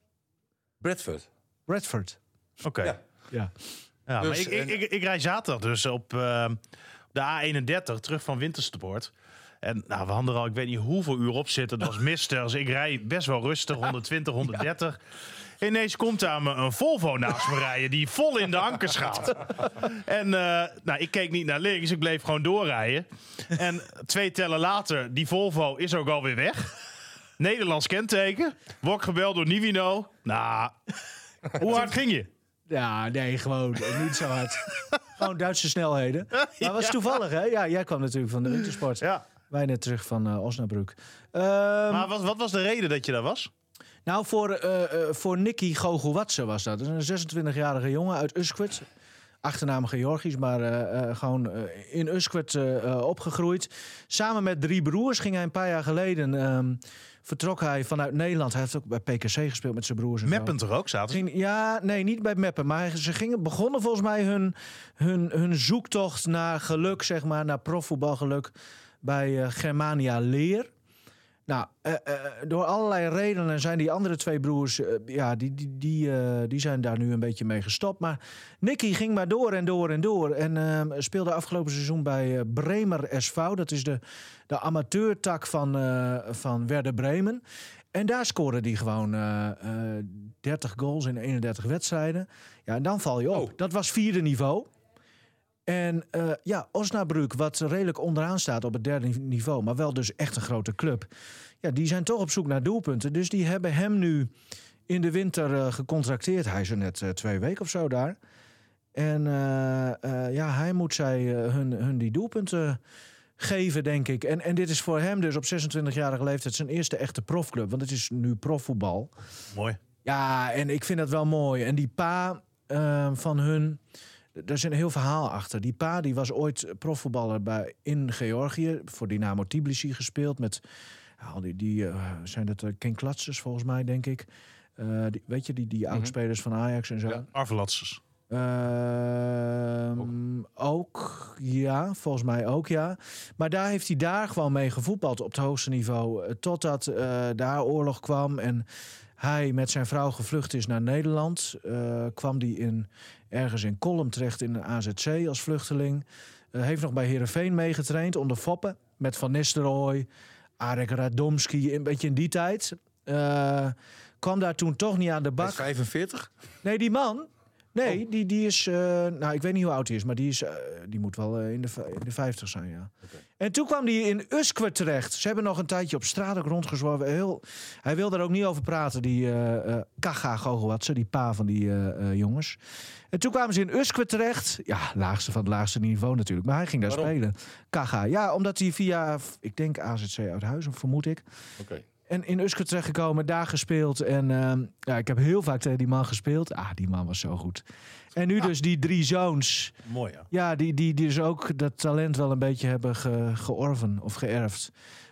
C: Bradford.
B: Bradford.
D: Oké. Okay.
B: Ja. ja.
D: ja dus, maar ik, ik, ik, ik rij zaterdag dus op uh, de A eenendertig terug van Wintersport. En nou, we hadden er al, ik weet niet hoeveel uur op zitten. Het was mister. Dus ik rij best wel rustig, honderdtwintig, honderddertig. Ja. Ineens komt daar me een Volvo naast me rijden die vol in de ankers gaat. En uh, nou, ik keek niet naar links, ik bleef gewoon doorrijden. En twee tellen later, die Volvo is ook alweer weg. Nederlands kenteken. Word gebeld door Nivino. Nou, hoe hard ging je?
B: Ja, nee, gewoon niet zo hard. Gewoon Duitse snelheden. Maar dat was toevallig, hè? Ja, jij kwam natuurlijk van de wintersport.
D: Ja.
B: Wij net terug van uh, Osnabrück. Um,
D: maar wat, wat was de reden dat je daar was?
B: Nou, voor, uh, uh, voor Nicky Gogovatse was dat. Dat is een zesentwintigjarige jongen uit Usquert. Achternaam Georgisch, maar uh, uh, gewoon uh, in Usquert uh, uh, opgegroeid. Samen met drie broers ging hij een paar jaar geleden... Um, vertrok hij vanuit Nederland. Hij heeft ook bij P K C gespeeld met zijn broers. En
D: Meppen
B: zo.
D: toch ook, zaten
B: Ging, Ja, nee, niet bij Meppen. Maar ze gingen, begonnen volgens mij hun, hun, hun zoektocht naar geluk, zeg maar, naar profvoetbalgeluk bij uh, Germania Leer. Nou, uh, uh, door allerlei redenen zijn die andere twee broers... Uh, ja, die, die, die, uh, die zijn daar nu een beetje mee gestopt. Maar Nicky ging maar door en door en door. En uh, speelde afgelopen seizoen bij uh, Bremer S V. Dat is de, de amateurtak van, uh, van Werder Bremen. En daar scoorde hij gewoon uh, uh, dertig goals in eenendertig wedstrijden. Ja, en dan val je op. Oh. Dat was vierde niveau. En uh, ja, Osnabrück, wat redelijk onderaan staat op het derde niveau... maar wel dus echt een grote club... ja, die zijn toch op zoek naar doelpunten. Dus die hebben hem nu in de winter uh, gecontracteerd. Hij is er net uh, twee weken of zo daar. En uh, uh, ja, hij moet zij uh, hun, hun die doelpunten geven, denk ik. En, en dit is voor hem dus op zesentwintigjarige leeftijd... zijn eerste echte profclub, want het is nu profvoetbal.
D: Mooi.
B: Ja, en ik vind dat wel mooi. En die pa uh, van hun... Er is een heel verhaal achter. Die pa die was ooit profvoetballer bij, in Georgië. Voor Dynamo Tbilisi gespeeld. Met ja, die, die uh, zijn dat uh, Ken Klatsers volgens mij, denk ik. Uh, die, weet je, die, die mm-hmm. oudspelers van Ajax en zo. Ja.
D: Arvelatsers.
B: Uh, ook. ook, ja, volgens mij ook, ja. Maar daar heeft hij daar gewoon mee gevoetbald op het hoogste niveau. Uh, totdat uh, daar oorlog kwam en hij met zijn vrouw gevlucht is naar Nederland. Uh, kwam die in... ergens in Kolm terecht in de A Z C als vluchteling. Uh, heeft nog bij Heerenveen meegetraind onder Foppen. Met Van Nistelrooy, Arek Radomski, een beetje in die tijd. Uh, kwam daar toen toch niet aan de bak.
C: Hij is vijfenveertig?
B: Nee, die man... Nee, oh. die, die is... Uh, nou, ik weet niet hoe oud hij is, maar die, is, uh, die moet wel uh, in, de, in de vijftig zijn, ja. Okay. En toen kwam hij in Usquert terecht. Ze hebben nog een tijdje op straat ook rondgezworven. Heel, hij wil daar ook niet over praten, die uh, uh, Kaga Gogovatse, die pa van die uh, uh, jongens. En toen kwamen ze in Usquert terecht. Ja, laagste van het laagste niveau natuurlijk. Maar hij ging daar Waarom? spelen. Kaga. Ja, omdat hij via, ik denk A Z C Uithuizen, vermoed ik.
C: Oké. Okay.
B: En in Usquert terechtgekomen, daar gespeeld. En uh, ja, ik heb heel vaak tegen die man gespeeld. Ah, die man was zo goed. En nu ah. dus die drie zoons.
D: Mooi, ja.
B: Ja, die, die, die dus ook dat talent wel een beetje hebben ge, georven of geërfd.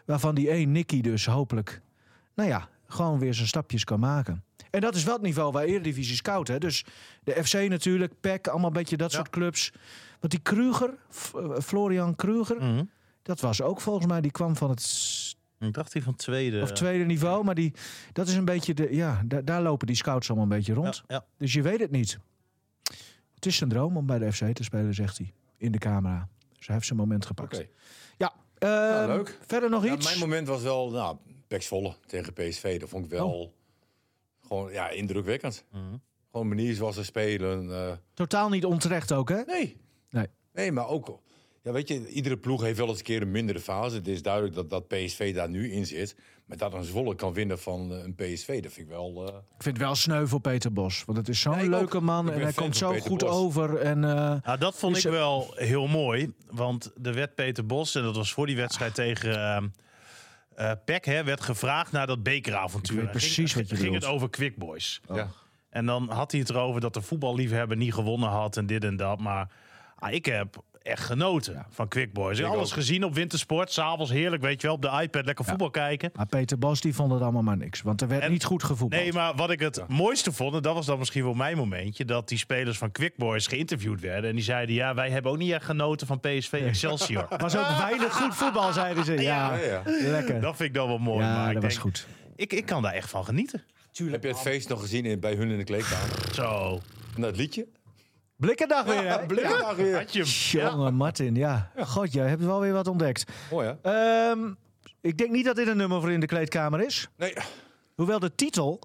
B: Waarvan die één, Nicky dus, hopelijk... Nou ja, gewoon weer zijn stapjes kan maken. En dat is wel het niveau waar Eredivisie scout. Hè? Dus de F C natuurlijk, P E C, allemaal een beetje dat ja. soort clubs. Want die Kruger, F- Florian Kruger... Mm-hmm. Dat was ook volgens mij, die kwam van het...
D: Ik dacht die van tweede...
B: Of tweede niveau, maar die, dat is een beetje... De, ja, da- daar lopen die scouts allemaal een beetje rond.
D: Ja, ja.
B: Dus je weet het niet. Het is zijn droom om bij de F C te spelen, zegt hij. In de camera. Dus hij heeft zijn moment gepakt.
C: Okay.
B: Ja, uh, nou, leuk. Verder nog
C: ja,
B: iets?
C: Mijn moment was wel, nou, P E C Zwolle tegen P S V. Dat vond ik wel oh. gewoon, ja, indrukwekkend. Mm-hmm. Gewoon manier zoals ze spelen. Uh...
B: Totaal niet onterecht ook, hè?
C: Nee.
B: Nee.
C: Nee, maar ook... Ja, weet je, iedere ploeg heeft wel eens een keer een mindere fase. Het is duidelijk dat, dat P S V daar nu in zit. Maar dat een Zwolle kan winnen van uh, een P S V, dat vind ik wel... Uh...
B: Ik vind het wel sneu voor Peter Bos. Want het is zo'n ja, leuke ook. man en hij komt zo Peter goed Bos. over. En, uh,
D: nou, dat vond ik er... wel heel mooi. Want er werd Peter Bos, en dat was voor die wedstrijd tegen uh, uh, P E C... Hè, werd gevraagd naar dat bekeravontuur.
B: Ik precies ging, wat je
D: ging
B: bedoelt.
D: het over Quick Boys.
C: Oh. Ja.
D: En dan had hij het erover dat de voetballiefhebber niet gewonnen had en dit en dat. Maar ah, ik heb... echt genoten ja. van Quick Boys. Alles ook. Gezien op wintersport. 's Avonds heerlijk, weet je wel, op de iPad lekker ja. voetbal kijken.
B: Maar Peter Bos die vond het allemaal maar niks. Want er werd en, niet goed gevoetbald.
D: Nee, maar wat ik het ja. mooiste vond, en dat was dan misschien wel mijn momentje, dat die spelers van Quick Boys geïnterviewd werden. En die zeiden, ja, wij hebben ook niet echt genoten van P S V Excelsior.
B: Was ook weinig goed voetbal, zeiden ze. Ja, ja, ja. lekker.
D: Dat vind ik dan wel mooi.
B: Ja,
D: maar
B: dat
D: ik
B: was
D: denk,
B: goed.
D: Ik, ik kan daar echt van genieten.
C: Tuurlijk. Heb je het feest nog gezien in, bij hun in de kleedkamer?
D: Zo.
C: En dat liedje?
B: Blikkendag weer, hè?
C: Ja, Blikkendag weer.
B: Jongen, ja. Martin, ja. God, jij hebt wel weer wat ontdekt.
C: Mooi, hè?
B: Um, ik denk niet dat dit een nummer voor in de kleedkamer is.
C: Nee.
B: Hoewel de titel...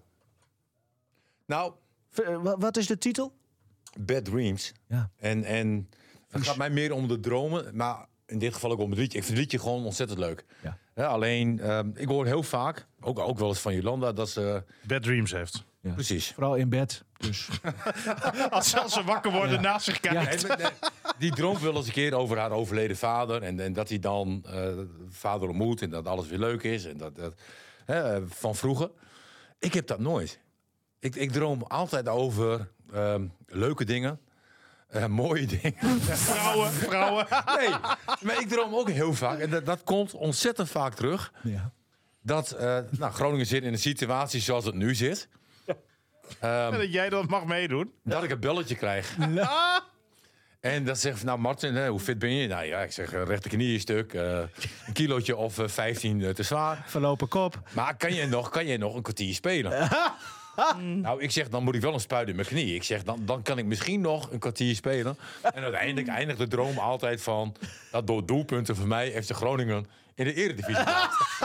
C: Nou...
B: V- wat is de titel?
C: Bad Dreams.
B: Ja.
C: En, en het gaat mij meer om de dromen, maar in dit geval ook om het liedje. Ik vind het liedje gewoon ontzettend leuk. Ja. Ja, alleen, um, ik hoor heel vaak, ook, ook wel eens van Jolanda, dat ze...
D: Bad Dreams heeft.
B: Ja.
C: Precies.
B: Vooral in bed. Dus.
D: als, als ze wakker worden ja. naast zich kijkt.
C: Ja, nee, die droomt wel eens een keer over haar overleden vader. En, en dat hij dan uh, vader ontmoet en dat alles weer leuk is. En dat, dat, hè, van vroeger. Ik heb dat nooit. Ik, ik droom altijd over um, leuke dingen. Uh, mooie dingen.
D: Vrouwen, vrouwen.
C: Nee, maar ik droom ook heel vaak. En dat, dat komt ontzettend vaak terug.
B: Ja.
C: Dat uh, nou, Groningen zit in een situatie zoals het nu zit.
D: Um, en dat jij dat mag meedoen.
C: Dat ik een belletje krijg.
D: Ah!
C: En dan zegt nou Martin, hè, hoe fit ben je? Nou ja, ik zeg uh, rechterknie een stuk. Uh, een kilootje of uh, vijftien uh, te zwaar.
B: Verlopen kop.
C: Maar kan je nog, kan je nog een kwartier spelen? Nou, ik zeg, dan moet ik wel een spuit in mijn knie. Ik zeg, dan, dan kan ik misschien nog een kwartier spelen. En uiteindelijk eindigt de droom altijd van... dat door doelpunten voor mij heeft de Groningen in de Eredivisie geplaatst.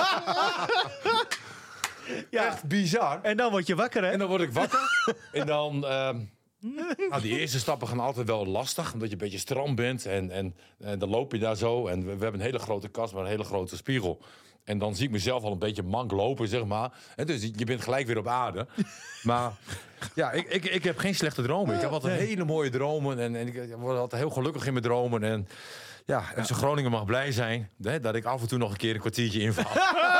C: Ja. Echt bizar.
B: En dan word je wakker, hè?
C: En dan word ik wakker. En dan... Uh, nou, die eerste stappen gaan altijd wel lastig. Omdat je een beetje stram bent. En, en, en dan loop je daar zo. En we, we hebben een hele grote kast, maar een hele grote spiegel. En dan zie ik mezelf al een beetje mank lopen, zeg maar. En dus je bent gelijk weer op aarde. Maar ja, ik, ik, ik heb geen slechte dromen. Ik heb altijd hele mooie dromen. En, en ik word altijd heel gelukkig in mijn dromen. En ja, F C Groningen mag blij zijn hè, dat ik af en toe nog een keer een kwartiertje inval.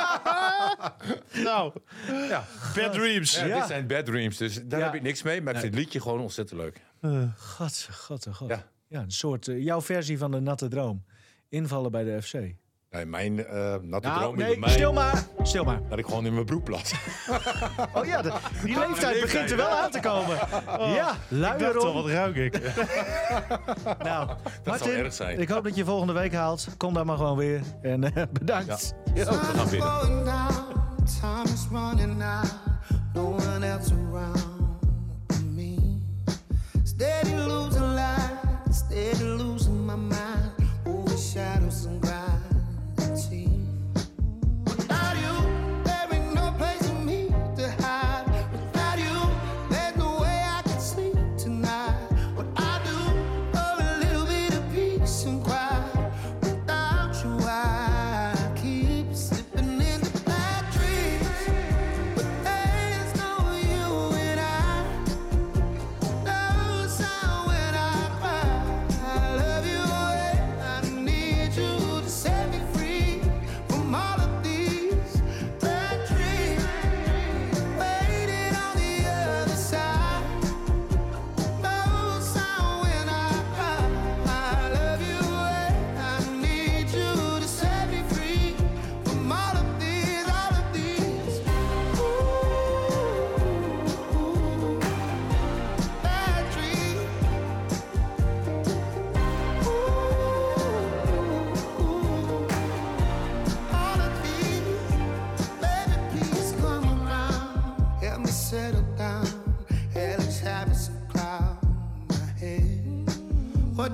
D: Nou, ja. Bad Dreams.
C: Ja, ja. Dit zijn Bad Dreams, dus daar ja. heb ik niks mee. Maar ik vind het liedje gewoon ontzettend leuk.
B: Uh, God, god, god.
C: Ja.
B: Ja, een soort, uh, jouw versie van de natte droom. Invallen bij de F C.
C: Nee, mijn uh, natte
B: nou,
C: droom
B: nee,
C: bij mij...
B: stil maar, stil maar.
C: Dat ik gewoon in mijn broek plas.
B: Oh ja, de, die leeftijd begint er wel aan te komen. Oh, ja, luier
D: om. Wat ruik ik.
B: Nou,
C: dat
B: Martin,
C: zal erg zijn.
B: Ik hoop dat je volgende week haalt. Kom dan maar gewoon weer. En uh, bedankt.
C: Ja. Ja, we gaan binnen.
F: Time is running out, no one else around me. Steady losing light, steady losing my mind over shadows and gravity. Without you, there ain't no place for me to hide. Without you, there's no way I can sleep tonight. What I do for a little bit of peace and quiet. Without you, I keep slipping into bad dreams. But hey,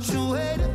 F: you waited